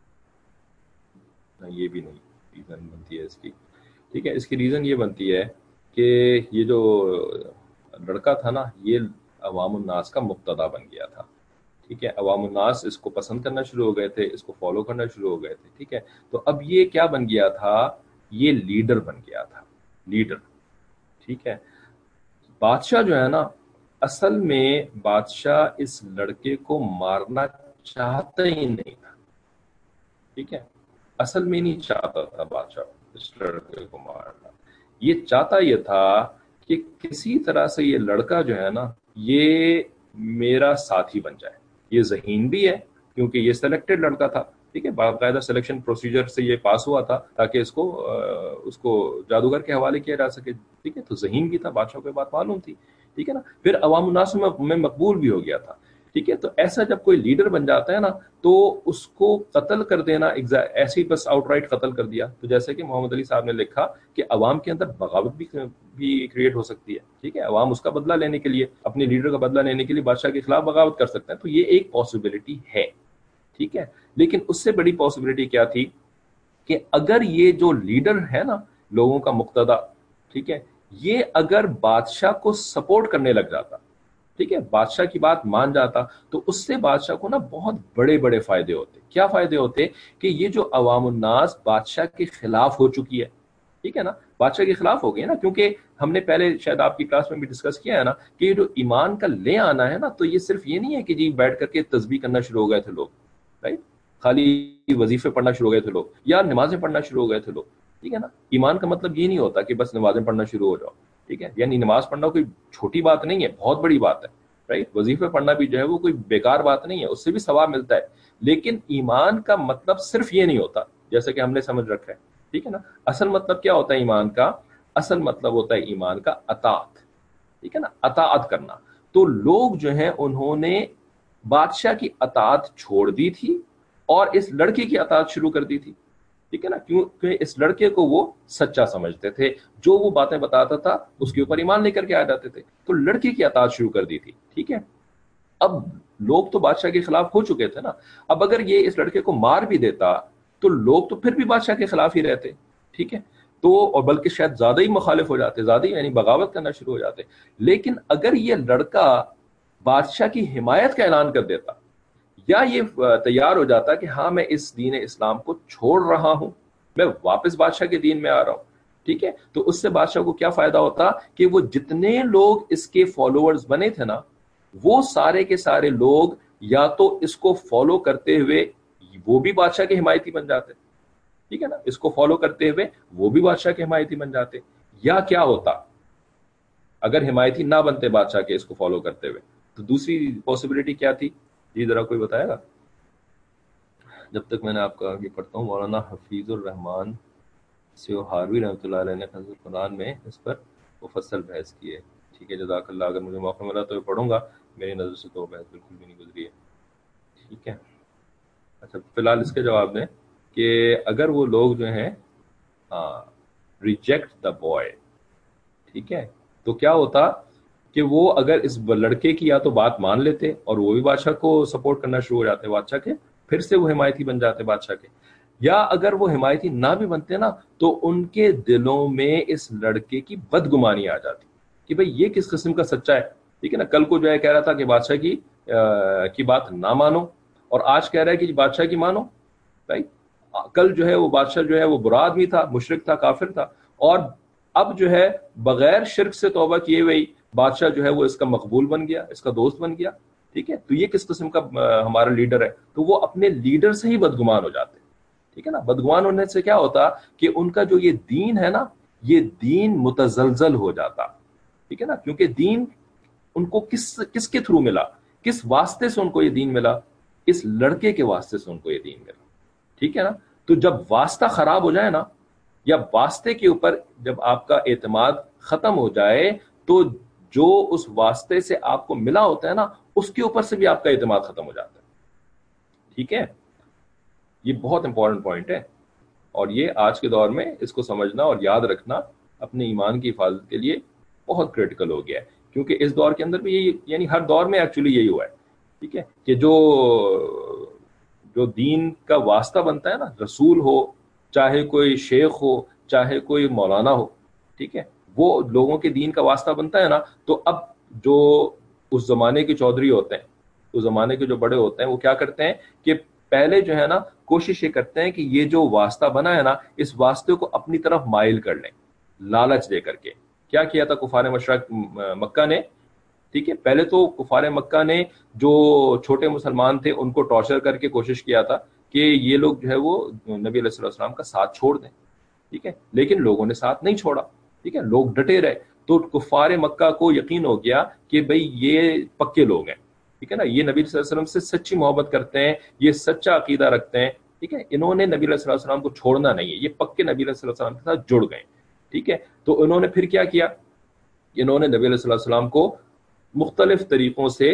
نہیں، یہ بھی نہیں ریزن بنتی ہے اس کی، ٹھیک ہے۔ اس کی ریزن یہ بنتی ہے کہ یہ جو لڑکا تھا نا یہ عوام الناس کا مقتدا بن گیا تھا، ٹھیک ہے، عوام الناس اس کو پسند کرنا شروع ہو گئے تھے، اس کو فالو کرنا شروع ہو گئے تھے، ٹھیک ہے، تو اب یہ کیا بن گیا تھا، یہ لیڈر بن گیا تھا، لیڈر، ٹھیک ہے۔ بادشاہ جو ہے نا اصل میں بادشاہ اس لڑکے کو مارنا چاہتا ہی نہیں تھا، ٹھیک ہے، اصل میں نہیں چاہتا تھا بادشاہ اس لڑکے کو مارنا، یہ چاہتا یہ تھا کہ کسی طرح سے یہ لڑکا جو ہے نا یہ میرا ساتھی بن جائے، یہ ذہین بھی ہے کیونکہ یہ سلیکٹڈ لڑکا تھا، ٹھیک ہے، باقاعدہ سلیکشن پروسیجر سے یہ پاس ہوا تھا تاکہ اس کو اس کو جادوگر کے حوالے کیا جا سکے، ٹھیک ہے، تو ذہین بھی تھا، بادشاہ کو یہ بات معلوم تھی، ٹھیک ہے نا، پھر عوام الناس میں مقبول بھی ہو گیا تھا، ٹھیک ہے، تو ایسا جب کوئی لیڈر بن جاتا ہے نا تو اس کو قتل کر دینا ایسے ہی بس آؤٹ رائٹ قتل کر دیا، تو جیسے کہ محمد علی صاحب نے لکھا کہ عوام کے اندر بغاوت بھی بھی کریٹ ہو سکتی ہے، ٹھیک ہے، عوام اس کا بدلہ لینے کے لیے، اپنے لیڈر کا بدلہ لینے کے لیے بادشاہ کے خلاف بغاوت کر سکتے ہیں، تو یہ ایک پاسبلٹی ہے، ٹھیک ہے، لیکن اس سے بڑی پاسبلٹی کیا تھی کہ اگر یہ جو لیڈر ہے نا لوگوں کا مقتدا، ٹھیک ہے، یہ اگر بادشاہ کو سپورٹ کرنے لگ جاتا، ٹھیک ہے، بادشاہ کی بات مان جاتا، تو اس سے بادشاہ کو نا بہت بڑے بڑے فائدے ہوتے۔ کیا فائدے ہوتے کہ یہ جو عوام الناس بادشاہ کے خلاف ہو چکی ہے، ٹھیک ہے نا، بادشاہ کے خلاف ہو گئی نا، کیونکہ ہم نے پہلے شاید آپ کی کلاس میں بھی ڈسکس کیا ہے نا کہ یہ جو ایمان کا لے آنا ہے نا تو یہ صرف یہ نہیں ہے کہ جی بیٹھ کر کے تسبیح کرنا شروع ہو گئے تھے لوگ، رائٹ، خالی وظیفے پڑھنا شروع ہو گئے تھے لوگ یا نمازیں پڑھنا شروع ہو گئے تھے لوگ، ٹھیک ہے نا، ایمان کا مطلب یہ نہیں ہوتا کہ بس نمازیں پڑھنا شروع ہو جاؤ، ٹھیک ہے، یعنی نماز پڑھنا کوئی چھوٹی بات نہیں ہے، بہت بڑی بات ہے، رائٹ، وظیفے پڑھنا بھی جو ہے وہ کوئی بیکار بات نہیں ہے، اس سے بھی ثواب ملتا ہے، لیکن ایمان کا مطلب صرف یہ نہیں ہوتا جیسے کہ ہم نے سمجھ رکھا ہے، ٹھیک ہے نا، اصل مطلب کیا ہوتا ہے ایمان کا، اصل مطلب ہوتا ہے ایمان کا اطاعت، ٹھیک ہے نا، اطاعت کرنا، تو لوگ جو ہیں انہوں نے بادشاہ کی اطاعت چھوڑ دی تھی اور اس لڑکے کی اطاعت شروع کر دی تھی، ٹھیک ہے نا، کیونکہ اس لڑکے کو وہ سچا سمجھتے تھے، جو وہ باتیں بتاتا تھا اس کے اوپر ایمان لے کر کے آ جاتے تھے، تو لڑکے کی اطاعت شروع کر دی تھی، ٹھیک ہے۔ اب لوگ تو بادشاہ کے خلاف ہو چکے تھے نا، اب اگر یہ اس لڑکے کو مار بھی دیتا تو لوگ تو پھر بھی بادشاہ کے خلاف ہی رہتے، ٹھیک ہے، تو اور بلکہ شاید زیادہ ہی مخالف ہو جاتے، زیادہ ہی یعنی بغاوت کرنا شروع ہو جاتے، لیکن اگر یہ لڑکا بادشاہ کی حمایت کا اعلان کر دیتا یا یہ تیار ہو جاتا کہ ہاں میں اس دین اسلام کو چھوڑ رہا ہوں، میں واپس بادشاہ کے دین میں آ رہا ہوں، ٹھیک ہے، تو اس سے بادشاہ کو کیا فائدہ ہوتا کہ وہ جتنے لوگ اس کے فالوورز بنے تھے نا وہ سارے کے سارے لوگ یا تو اس کو فالو کرتے ہوئے وہ بھی بادشاہ کے حمایتی بن جاتے، ٹھیک ہے نا، اس کو فالو کرتے ہوئے وہ بھی بادشاہ کے حمایتی بن جاتے، یا کیا ہوتا اگر حمایتی نہ بنتے بادشاہ کے اس کو فالو کرتے ہوئے، تو دوسری پاسبلٹی کیا تھی، جی ذرا کوئی بتائے گا؟ جب تک میں نے آپ کا یہ پڑھتا ہوں، مولانا حفیظ الرحمان سیو ہاروی رحمۃ اللہ علیہ نے فضل قرآن میں اس پر مفصل بحث کی ہے، ٹھیک ہے، جزاک اللہ، اگر مجھے موقع ملا تو یہ پڑھوں گا، میری نظر سے تو بحث بالکل بھی نہیں گزری ہے، ٹھیک ہے۔ اچھا فی الحال اس کے جواب میں کہ اگر وہ لوگ جو ہیں ریجیکٹ دا بوائے، ٹھیک ہے، تو کیا ہوتا کہ وہ اگر اس لڑکے کی یا تو بات مان لیتے اور وہ بھی بادشاہ کو سپورٹ کرنا شروع ہو جاتے بادشاہ کے، پھر سے وہ حمایتی بن جاتے بادشاہ کے، یا اگر وہ حمایتی نہ بھی بنتے نا تو ان کے دلوں میں اس لڑکے کی بدگمانی آ جاتی کہ بھئی یہ کس قسم کا سچا ہے، ٹھیک ہے نا، کل کو جو ہے کہہ رہا تھا کہ بادشاہ کی کی بات نہ مانو، اور آج کہہ رہا ہے کہ بادشاہ کی مانو. بھائی کل جو ہے وہ بادشاہ جو ہے وہ برا آدمی تھا، مشرک تھا، کافر تھا، اور اب جو ہے بغیر شرک سے توبہ کیے ہوئی بادشاہ جو ہے وہ اس کا مقبول بن گیا، اس کا دوست بن گیا. ٹھیک ہے، تو یہ کس قسم کا ہمارا لیڈر ہے. تو وہ اپنے لیڈر سے ہی بدگمان ہو جاتے. ٹھیک ہے نا، بدگمان ہونے سے کیا ہوتا کہ ان کا جو یہ دین ہے نا، یہ دین متزلزل ہو جاتا. ٹھیک ہے نا، کیونکہ دین ان کو کس کس کے تھرو ملا، کس واسطے سے ان کو یہ دین ملا، اس لڑکے کے واسطے سے ان کو یہ دین ملا. ٹھیک ہے نا، تو جب واسطہ خراب ہو جائے نا، یا واسطے کے اوپر جب آپ کا اعتماد ختم ہو جائے، تو جو اس واسطے سے آپ کو ملا ہوتا ہے نا، اس کے اوپر سے بھی آپ کا اعتماد ختم ہو جاتا ہے. ٹھیک ہے، یہ بہت امپورٹنٹ پوائنٹ ہے، اور یہ آج کے دور میں اس کو سمجھنا اور یاد رکھنا اپنے ایمان کی حفاظت کے لیے بہت کریٹیکل ہو گیا ہے. کیونکہ اس دور کے اندر بھی یہی، یعنی ہر دور میں ایکچولی یہی ہوا ہے. ٹھیک ہے، کہ جو جو دین کا واسطہ بنتا ہے نا، رسول ہو، چاہے کوئی شیخ ہو، چاہے کوئی مولانا ہو، ٹھیک ہے، وہ لوگوں کے دین کا واسطہ بنتا ہے نا، تو اب جو اس زمانے کے چودھری ہوتے ہیں، اس زمانے کے جو بڑے ہوتے ہیں، وہ کیا کرتے ہیں کہ پہلے جو ہے نا کوشش یہ کرتے ہیں کہ یہ جو واسطہ بنا ہے نا، اس واسطے کو اپنی طرف مائل کر لیں، لالچ دے کر کے. کیا کیا تھا کفار مشرک مکہ نے؟ ٹھیک ہے، پہلے تو کفار مکہ نے جو چھوٹے مسلمان تھے ان کو ٹارچر کر کے کوشش کیا تھا کہ یہ لوگ جو ہے وہ نبی علیہ السلام کا ساتھ چھوڑ دیں. ٹھیک ہے، لیکن لوگوں نے ساتھ نہیں چھوڑا. ٹھیک ہے، لوگ ڈٹے رہے. تو کفار مکہ کو یقین ہو گیا کہ بھئی یہ پکے لوگ ہیں. ٹھیک ہے نا، یہ نبی صلی اللہ علیہ وسلم سے سچی محبت کرتے ہیں، یہ سچا عقیدہ رکھتے ہیں. ٹھیک ہے، انہوں نے نبی علیہ السلام کو چھوڑنا نہیں ہے، یہ پکے نبی علیہ السلام کے ساتھ جڑ گئے. ٹھیک ہے، تو انہوں نے پھر کیا کیا، انہوں نے نبی علیہ السلام کو مختلف طریقوں سے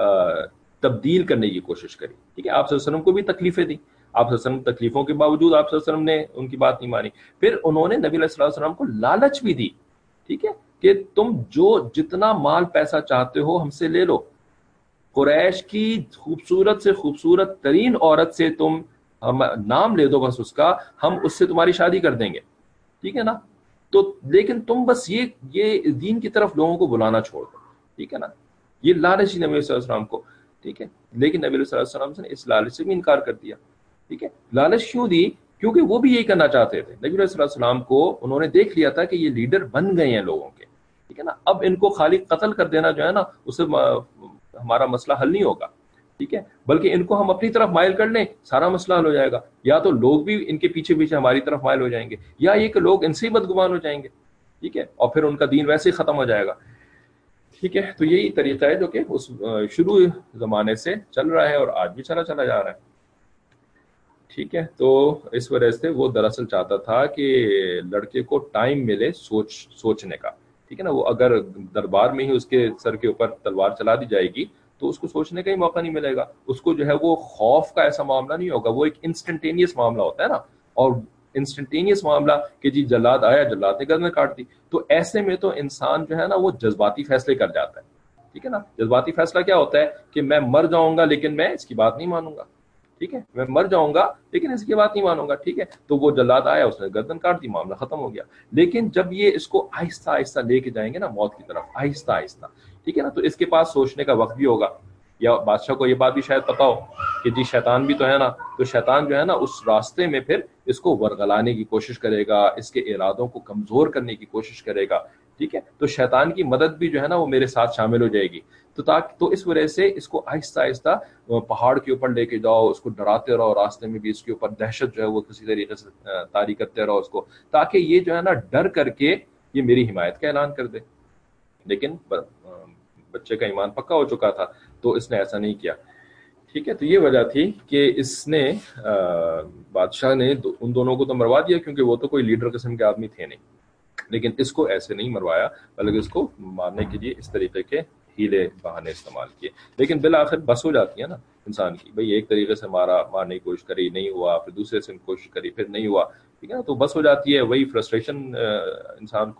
تبدیل کرنے کی کوشش کری. ٹھیک ہے، آپ صلی اللہ علیہ وسلم کو بھی تکلیفیں دی، آپ صلی اللہ علیہ وسلم تکلیفوں کے باوجود آپ صلی اللہ علیہ وسلم نے ان کی بات نہیں مانی. پھر انہوں نے نبی علیہ السلام کو لالچ بھی دی. ٹھیک ہے، کہ تم جو جتنا مال پیسہ چاہتے ہو ہم سے لے لو، قریش کی خوبصورت سے خوبصورت ترین عورت سے تم ہم نام لے دو بس اس کا، ہم اس سے تمہاری شادی کر دیں گے. ٹھیک ہے نا، تو لیکن تم بس یہ یہ دین کی طرف لوگوں کو بلانا چھوڑ دو. ٹھیک ہے نا، یہ لالچ ہی نبی صلی اللہ علیہ وسلم کو. ٹھیک ہے، لیکن نبی صلی اللہ علیہ وسلم نے اس لالچ سے بھی انکار کر دیا. ٹھیک ہے، لالچ کیوں دی؟ کیونکہ وہ بھی یہی کرنا چاہتے تھے. نبی صلی اللہ علیہ وسلم کو انہوں نے دیکھ لیا تھا کہ یہ لیڈر بن گئے ہیں لوگوں کے. ٹھیک ہے نا، اب ان کو خالی قتل کر دینا جو ہے نا، اس سے ہمارا مسئلہ حل نہیں ہوگا. ٹھیک ہے، بلکہ ان کو ہم اپنی طرف مائل کر لیں، سارا مسئلہ حل ہو جائے گا. یا تو لوگ بھی ان کے پیچھے پیچھے ہماری طرف مائل ہو جائیں گے، یا یہ کہ لوگ ان سے ہی بدگمان ہو جائیں گے. ٹھیک ہے، اور پھر ان کا دین ویسے ہی ختم ہو جائے گا. ٹھیک ہے، تو یہی طریقہ ہے جو کہ اس شروع زمانے سے چل رہا ہے اور آج بھی چلا چلا جا رہا ہے. ٹھیک ہے، تو اس وجہ سے وہ دراصل چاہتا تھا کہ لڑکے کو ٹائم ملے سوچ سوچنے کا. ٹھیک ہے نا، وہ اگر دربار میں ہی اس کے سر کے اوپر تلوار چلا دی جائے گی تو اس کو سوچنے کا ہی موقع نہیں ملے گا. اس کو جو ہے وہ خوف کا ایسا معاملہ نہیں ہوگا، وہ ایک انسٹنٹینیس معاملہ ہوتا ہے نا، اور انسٹنٹینیس معاملہ کہ جی جلاد آیا، جلاد نے گردن کاٹ دی. تو ایسے میں تو انسان جو ہے نا وہ جذباتی فیصلے کر جاتا ہے. ٹھیک ہے نا، جذباتی فیصلہ کیا ہوتا ہے کہ میں مر جاؤں گا لیکن میں اس کی بات نہیں مانوں گا. ٹھیک ہے، میں مر جاؤں گا لیکن اس کی بات نہیں مانوں گا. ٹھیک ہے، تو وہ جلاد آیا، اس نے گردن کاٹ دی، معاملہ ختم ہو گیا. لیکن جب یہ اس کو آہستہ آہستہ لے کے جائیں گے نا موت کی طرف، آہستہ آہستہ، ٹھیک ہے نا، تو اس کے پاس سوچنے کا وقت بھی ہوگا. یا بادشاہ کو یہ بات بھی شاید پتا ہو کہ جی شیطان بھی تو ہے نا، تو شیطان جو ہے نا اس راستے میں پھر اس کو ورغلانے کی کوشش کرے گا، اس کے ارادوں کو کمزور کرنے کی کوشش کرے گا. ٹھیک ہے، تو شیطان کی مدد بھی جو ہے نا وہ میرے ساتھ شامل ہو جائے گی. تو تاکہ تو اس وجہ سے اس کو آہستہ آہستہ پہاڑ کے اوپر لے کے جاؤ، اس کو ڈراتے رہو، راستے میں بھی اس کے اوپر دہشت جو ہے وہ کسی طریقے سے طاری کرتے رہو اس کو، تاکہ یہ جو ہے نا ڈر کر کے یہ میری حمایت کا اعلان کر دے. لیکن بچے کا ایمان پکا ہو چکا تھا تو اس نے ایسا نہیں کیا. ٹھیک ہے، تو یہ وجہ تھی کہ اس نے بادشاہ نے ان دونوں کو تو مروا دیا کیونکہ وہ تو کوئی لیڈر قسم کے آدمی تھے نہیں، لیکن اس کو ایسے نہیں مروایا بلکہ اس کو مارنے کے لیے اس طریقے کے ہیلے بہانے استعمال کیے. لیکن بالآخر بس ہو جاتی ہے نا انسان کی، بھئی ایک طریقے سے مارا، مارنے کی کوشش کری نہیں ہوا، پھر دوسرے سے کوشش کری پھر نہیں ہوا. ٹھیک ہے نا، تو بس ہو جاتی ہے. وہی فرسٹریشن انسان کو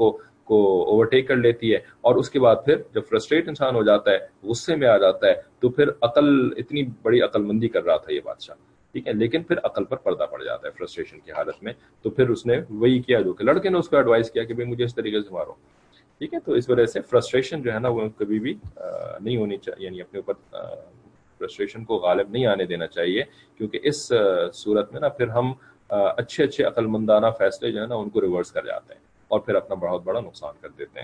کو اوورٹیک کر لیتی ہے، اور اس کے بعد پھر جب فرسٹریٹ انسان ہو جاتا ہے، غصے میں آ جاتا ہے، تو پھر عقل، اتنی بڑی عقل مندی کر رہا تھا یہ بادشاہ، ٹھیک ہے، لیکن پھر عقل پر پردہ پڑ جاتا ہے فرسٹریشن کی حالت میں، تو پھر اس نے وہی کیا جو کہ لڑکے نے اس کو ایڈوائز کیا کہ بھئی مجھے اس طریقے سے مارو، ٹھیک ہے. تو اس وجہ سے فرسٹریشن جو ہے نا وہ کبھی بھی نہیں ہونی چاہیے، یعنی اپنے اوپر فرسٹریشن کو غالب نہیں آنے دینا چاہیے، کیونکہ اس صورت میں نا پھر ہم اچھے اچھے عقل مندانہ فیصلے جو ہے نا ان کو ریورس کر جاتے ہیں اور پھر اپنا بہت بڑا نقصان کر دیتے ہیں.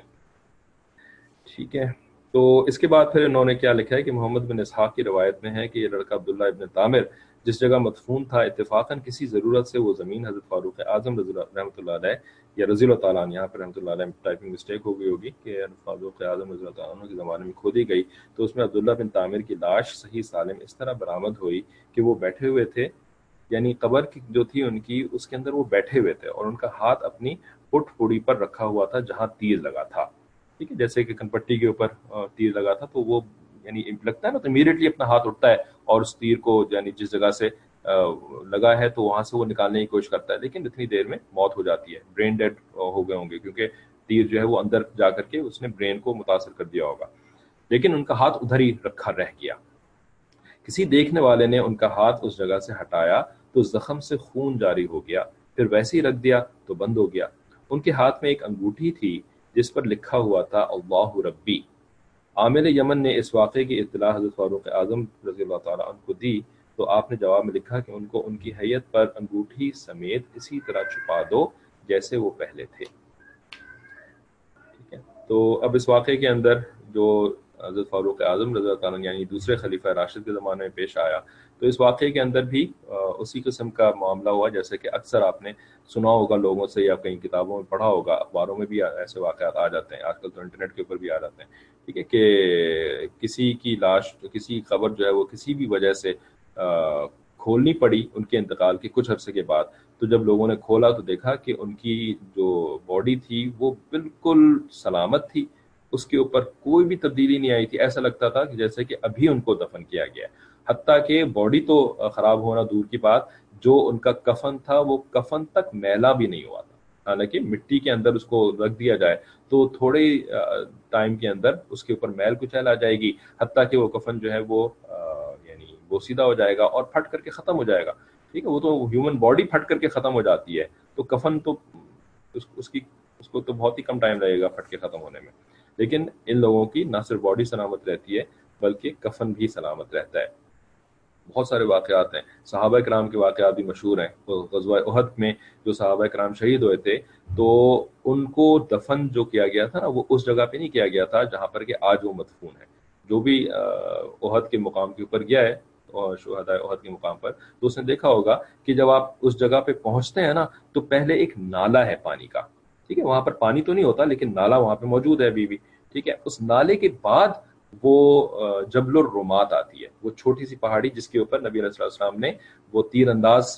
ٹھیک ہے. تو اس کے بعد پھر انہوں نے کیا لکھا ہے کہ محمد بن اسحاق کی روایت میں ہے کہ یہ لڑکا عبداللہ ابن طامر جس جگہ مدفون تھا، اتفاقاً کسی ضرورت سے وہ زمین حضرت فاروق اعظم رضی اللہ رحمۃ اللہ علیہ یا رضی اللہ تعالیٰ عنہ، یہاں پر رحمۃ اللہ علیہ ٹائپنگ مسٹیک ہو گئی ہوگی کہ فاروق اعظم رضی اللہ تعالیٰ عنہ کے زمانے میں کھودی گئی، تو اس میں عبداللہ بن طامر کی لاش صحیح سالم اس طرح برآمد ہوئی کہ وہ بیٹھے ہوئے تھے، یعنی قبر کی جو تھی ان کی، اس کے اندر وہ بیٹھے ہوئے تھے اور ان کا ہاتھ اپنی پٹ پوڑی پر رکھا ہوا تھا جہاں تیر لگا تھا، ٹھیک ہے، جیسے کہ کنپٹی کے اوپر تیر لگا تھا تو وہ یعنی لگتا ہے نا تو امیڈیٹلی اپنا ہاتھ اٹھتا ہے اور اس تیر کو یعنی جس جگہ سے لگا ہے تو وہاں سے وہ نکالنے کی کوشش کرتا ہے، لیکن اتنی دیر میں موت ہو جاتی ہے، برین ڈیڈ ہو گئے ہوں گے کیونکہ تیر جو ہے وہ اندر جا کر کے اس نے برین کو متاثر کر دیا ہوگا، لیکن ان کا ہاتھ ادھر ہی رکھا رہ گیا. کسی دیکھنے والے نے ان کا ہاتھ اس جگہ سے ہٹایا تو زخم سے خون جاری ہو گیا، پھر ویسے ہی رکھ دیا تو بند ہو گیا. ان کے ہاتھ میں ایک انگوٹھی تھی جس پر لکھا ہوا تھا اللہ ربی. عامل یمن نے اس واقعے کی اطلاع حضرت فاروق اعظم رضی اللہ تعالیٰ عنہ کو دی تو آپ نے جواب میں لکھا کہ ان کو ان کی حیت پر انگوٹھی سمیت اسی طرح چھپا دو جیسے وہ پہلے تھے. ٹھیک ہے. تو اب اس واقعے کے اندر جو حضرت فاروق اعظم رضی اللہ تعالیٰ عنہ یعنی دوسرے خلیفہ راشد کے زمانے میں پیش آیا، تو اس واقعے کے اندر بھی اسی قسم کا معاملہ ہوا جیسے کہ اکثر آپ نے سنا ہوگا لوگوں سے یا کئی کتابوں میں پڑھا ہوگا، اخباروں میں بھی ایسے واقعات آ جاتے ہیں، آج کل تو انٹرنیٹ کے اوپر بھی آ جاتے ہیں، ٹھیک ہے، کہ کسی کی لاش، کسی خبر جو ہے وہ کسی بھی وجہ سے کھولنی پڑی ان کے انتقال کے کچھ عرصے کے بعد، تو جب لوگوں نے کھولا تو دیکھا کہ ان کی جو باڈی تھی وہ بالکل سلامت تھی، اس کے اوپر کوئی بھی تبدیلی نہیں آئی تھی، ایسا لگتا تھا کہ جیسے کہ ابھی ان کو دفن کیا گیا ہے. حتیٰ کہ باڈی تو خراب ہونا دور کی بات، جو ان کا کفن تھا وہ کفن تک میلا بھی نہیں ہوا تھا، حالانکہ مٹی کے اندر اس کو رکھ دیا جائے تو تھوڑے ٹائم کے اندر اس کے اوپر میل کچیل آ جائے گی، حتیٰ کہ وہ کفن جو ہے وہ یعنی بوسیدہ ہو جائے گا اور پھٹ کر کے ختم ہو جائے گا، ٹھیک ہے، وہ تو ہیومن باڈی پھٹ کر کے ختم ہو جاتی ہے، تو کفن تو اس, اس کی اس کو تو بہت ہی کم ٹائم لگے گا پھٹ کے ختم ہونے میں، لیکن ان لوگوں کی نہ صرف باڈی سلامت رہتی ہے بلکہ کفن بھی سلامت رہتا ہے. بہت سارے واقعات ہیں، صحابہ کرام کے واقعات بھی مشہور ہیں. غزوہ احد میں جو صحابہ کرام شہید ہوئے تھے تو ان کو دفن جو کیا گیا تھا نا وہ اس جگہ پہ نہیں کیا گیا تھا جہاں پر کہ آج وہ مدفون ہے. جو بھی احد کے مقام کے اوپر گیا ہے اور شہداء احد کے مقام پر، تو اس نے دیکھا ہوگا کہ جب آپ اس جگہ پہ پہنچتے ہیں نا تو پہلے ایک نالا ہے پانی کا، ٹھیک ہے، وہاں پر پانی تو نہیں ہوتا لیکن نالا وہاں پہ موجود ہے ابھی بھی، ٹھیک ہے. اس نالے کے بعد وہ جبل الرمات آتی ہے، وہ چھوٹی سی پہاڑی جس کے اوپر نبی علیہ السلام نے وہ تیر انداز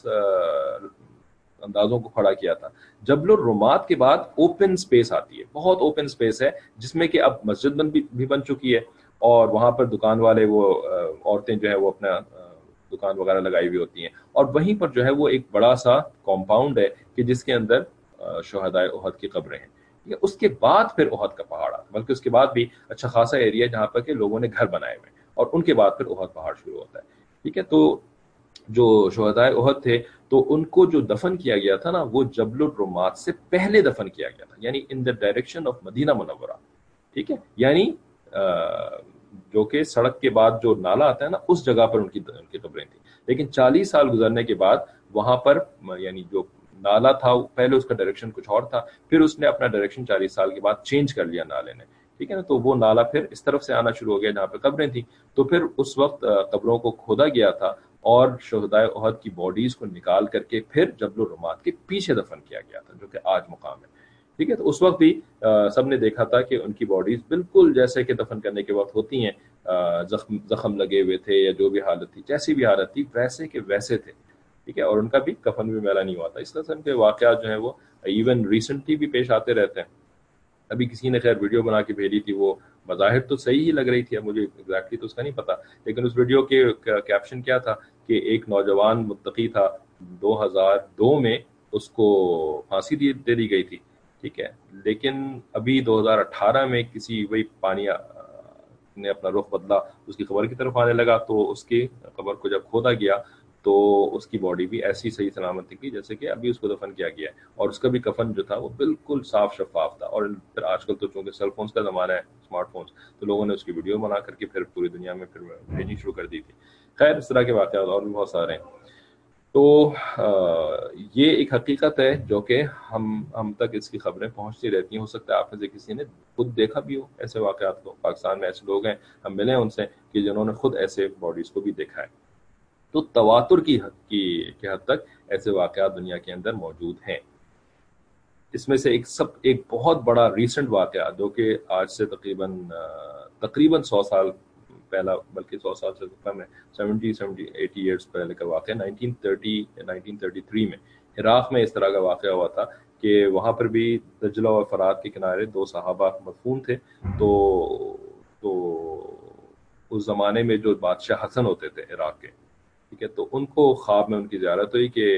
اندازوں کو کھڑا کیا تھا. جبل الرمات کے بعد اوپن سپیس آتی ہے، بہت اوپن سپیس ہے جس میں کہ اب مسجد بن بھی بن چکی ہے اور وہاں پر دکان والے وہ عورتیں جو ہے وہ اپنا دکان وغیرہ لگائی ہوئی ہوتی ہیں، اور وہیں پر جو ہے وہ ایک بڑا سا کمپاؤنڈ ہے کہ جس کے اندر شہداء احد کی قبریں ہیں. اس کے بعد پھر احد کا پہاڑ آتا، بلکہ اس کے بعد بھی اچھا خاصا ایریا جہاں پر کہ لوگوں نے گھر بنائے ہوئے ہیں، اور ان کے بعد پھر احد پہاڑ شروع ہوتا ہے، ٹھیک ہے. تو جو شہداء احد تھے تو ان کو جو دفن کیا گیا تھا نا وہ جبل الرمات سے پہلے دفن کیا گیا تھا، یعنی ان دا ڈائریکشن آف مدینہ منورہ، ٹھیک ہے، یعنی جو کہ سڑک کے بعد جو نالا آتا ہے نا اس جگہ پر ان کی ان کی قبریں تھیں. لیکن چالیس سال گزرنے کے بعد وہاں پر یعنی جو نالا تھا پہلے اس کا ڈائریکشن کچھ اور تھا، پھر اس نے اپنا ڈائریکشن چالیس سال کے بعد چینج کر لیا نالے نے، ٹھیک ہے نا. تو وہ نالا پھر اس طرف سے آنا شروع ہو گیا جہاں پہ قبریں تھیں، تو پھر اس وقت قبروں کو کھودا گیا تھا اور شہداء احد کی باڈیز کو نکال کر کے پھر جبل الرمات کے پیچھے دفن کیا گیا تھا جو کہ آج مقام ہے، ٹھیک ہے. تو اس وقت بھی سب نے دیکھا تھا کہ ان کی باڈیز بالکل جیسے کہ دفن کرنے کے وقت ہوتی ہیں، زخم زخم لگے ہوئے تھے یا جو بھی حالت تھی، جیسی بھی حالت تھی ویسے کے ویسے تھے، ٹھیک ہے، اور ان کا بھی کفن بھی میلا نہیں ہوا تھا. اس قسم کے واقعات جو ہیں وہ ایون ریسنٹلی بھی پیش آتے رہتے ہیں. ابھی کسی نے خیر ویڈیو بنا کے بھیجی تھی، وہ مظاہر تو صحیح ہی لگ رہی تھی، اب مجھے ایگزیکٹلی تو اس کا نہیں پتا، لیکن اس ویڈیو کے کیپشن کیا تھا کہ ایک نوجوان متقی تھا، دو ہزار دو میں اس کو پھانسی دے دی گئی تھی، ٹھیک ہے. لیکن ابھی دو ہزار اٹھارہ میں کسی وہی پانی نے اپنا رخ بدلا, اس کی قبر کی طرف آنے لگا, تو اس کی قبر کو جب کھودا گیا تو اس کی باڈی بھی ایسی صحیح سلامت نکلی جیسے کہ ابھی اس کو دفن کیا گیا ہے, اور اس کا بھی کفن جو تھا وہ بالکل صاف شفاف تھا. اور پھر آج کل تو چونکہ سیل فونس کا زمانہ ہے, اسمارٹ فونس, تو لوگوں نے اس کی ویڈیو بنا کر کے پھر پوری دنیا میں پھر بھیجنی شروع کر دی تھی. خیر اس طرح کے واقعات اور بھی بہت سارے ہیں. تو یہ ایک حقیقت ہے جو کہ ہم ہم تک اس کی خبریں پہنچتی رہتی ہیں. ہو سکتا ہے آپ میں سے کسی نے خود دیکھا بھی ہو ایسے واقعات کو. پاکستان میں ایسے لوگ ہیں, ہم ملے ہیں ان سے کہ جنہوں نے خود ایسے باڈیز کو بھی دیکھا ہے. تو تواتر کی حد کی کی حد تک ایسے واقعات دنیا کے اندر موجود ہیں. اس میں سے ایک سب ایک بہت بڑا ریسنٹ واقعہ جو کہ آج سے تقریباً تقریباً سو سال پہلا, بلکہ سو سال سے کم ہے, سیونٹی سیونٹی ایٹی ایئرس پہلے کا واقعہ nineteen thirty nineteen thirty three میں عراق میں اس طرح کا واقعہ ہوا تھا کہ وہاں پر بھی دجلہ اور فرات کے کنارے دو صحابہ مدفون تھے. تو تو اس زمانے میں جو بادشاہ حسن ہوتے تھے عراق کے, ٹھیک ہے, تو ان کو خواب میں ان کی زیارت ہوئی کہ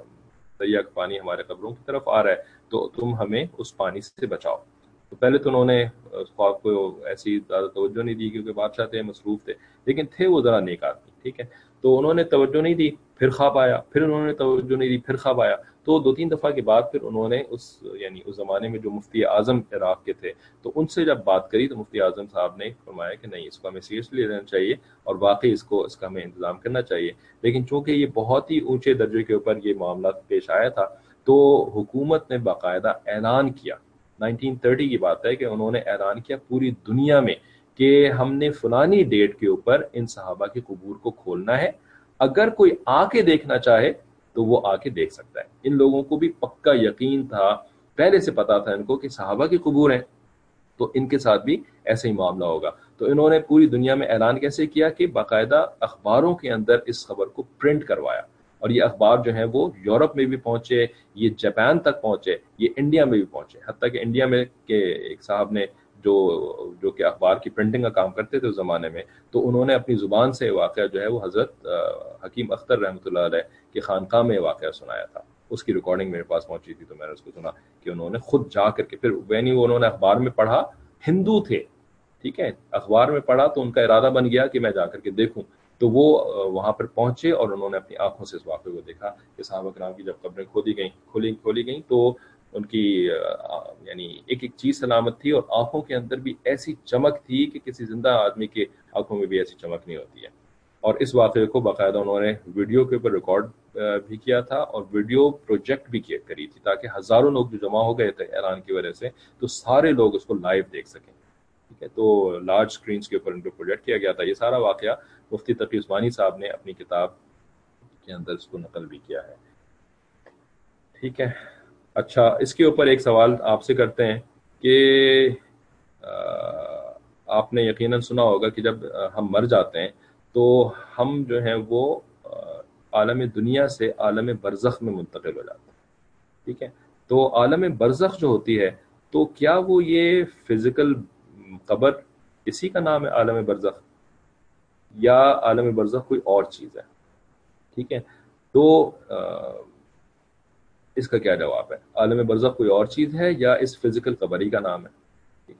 دریا کا پانی ہمارے قبروں کی طرف آ رہا ہے, تو تم ہمیں اس پانی سے بچاؤ. تو پہلے تو انہوں نے اس خواب کو ایسی زیادہ توجہ نہیں دی کیونکہ بادشاہ تھے, مصروف تھے, لیکن تھے وہ ذرا نیک آدمی, ٹھیک ہے. تو انہوں نے توجہ نہیں دی, پھر خواب آیا, پھر انہوں نے توجہ نہیں دی, پھر خواب آیا. تو دو تین دفعہ کے بعد پھر انہوں نے اس یعنی اس زمانے میں جو مفتی اعظم عراق کے تھے, تو ان سے جب بات کری تو مفتی اعظم صاحب نے فرمایا کہ نہیں, اس کو ہمیں سیریسلی لینا چاہیے اور واقعی اس کو اس کا ہمیں انتظام کرنا چاہیے. لیکن چونکہ یہ بہت ہی اونچے درجے کے اوپر یہ معاملات پیش آیا تھا, تو حکومت نے باقاعدہ اعلان کیا, نائنٹین تھرٹی کی بات ہے کہ انہوں نے اعلان کیا پوری دنیا میں کہ ہم نے فلانی ڈیٹ کے اوپر ان صحابہ کے قبور کو کھولنا ہے, اگر کوئی آ کے دیکھنا چاہے تو وہ آ کے دیکھ سکتا ہے. ان لوگوں کو بھی پکا یقین تھا, پہلے سے پتا تھا ان کو کہ صحابہ کی قبور ہیں, تو ان کے ساتھ بھی ایسے ہی معاملہ ہوگا. تو انہوں نے پوری دنیا میں اعلان کیسے کیا کہ باقاعدہ اخباروں کے اندر اس خبر کو پرنٹ کروایا, اور یہ اخبار جو ہیں وہ یورپ میں بھی پہنچے, یہ جاپان تک پہنچے, یہ انڈیا میں بھی پہنچے, حتیٰ کہ انڈیا میں کہ ایک صاحب نے جو جو کہ اخبار کی پرنٹنگ کا کام کرتے تھے اس زمانے میں, تو انہوں نے اپنی زبان سے واقعہ جو ہے وہ حضرت حکیم اختر رحمۃ اللہ علیہ کی خانقاہ میں واقعہ سنایا تھا. اس کی ریکارڈنگ میرے پاس پہنچی تھی, تو میں نے اس کو سنا کہ انہوں نے خود جا کر کے, پھر وینی وہ انہوں نے اخبار میں پڑھا, ہندو تھے, ٹھیک ہے, اخبار میں پڑھا تو ان کا ارادہ بن گیا کہ میں جا کر کے دیکھوں. تو وہ وہاں پر پہنچے اور انہوں نے اپنی آنکھوں سے اس واقعے کو دیکھا کہ صحابہ کرام کی جب قبریں کھودی گئیں کھولی کھولی گئیں تو ان کی یعنی ایک ایک چیز سلامت تھی, اور آنکھوں کے اندر بھی ایسی چمک تھی کہ کسی زندہ آدمی کے آنکھوں میں بھی ایسی چمک نہیں ہوتی ہے. اور اس واقعے کو باقاعدہ انہوں نے ویڈیو کے اوپر ریکارڈ بھی کیا تھا اور ویڈیو پروجیکٹ بھی کیا کری تھی, تاکہ ہزاروں لوگ جو جمع ہو گئے تھے اعلان کی وجہ سے, تو سارے لوگ اس کو لائیو دیکھ سکیں, ٹھیک ہے. تو لارج اسکرینس کے اوپر ان کو پروجیکٹ کیا گیا تھا. یہ سارا واقعہ مفتی تقی عثمانی صاحب نے اپنی کتاب کے اندر اس کو نقل بھی کیا ہے, ٹھیک ہے. اچھا, اس کے اوپر ایک سوال آپ سے کرتے ہیں کہ آپ نے یقیناً سنا ہوگا کہ جب ہم مر جاتے ہیں تو ہم جو ہیں وہ عالم دنیا سے عالم برزخ میں منتقل ہو جاتے ہیں, ٹھیک ہے. تو عالم برزخ جو ہوتی ہے, تو کیا وہ یہ فزیکل قبر اسی کا نام ہے عالم برزخ, یا عالم برزخ کوئی اور چیز ہے, ٹھیک ہے. تو اس کا کیا جواب ہے, عالم برزخ کوئی اور چیز ہے یا اس فزیکل قبر ہی کا نام ہے, ٹھیک ہے,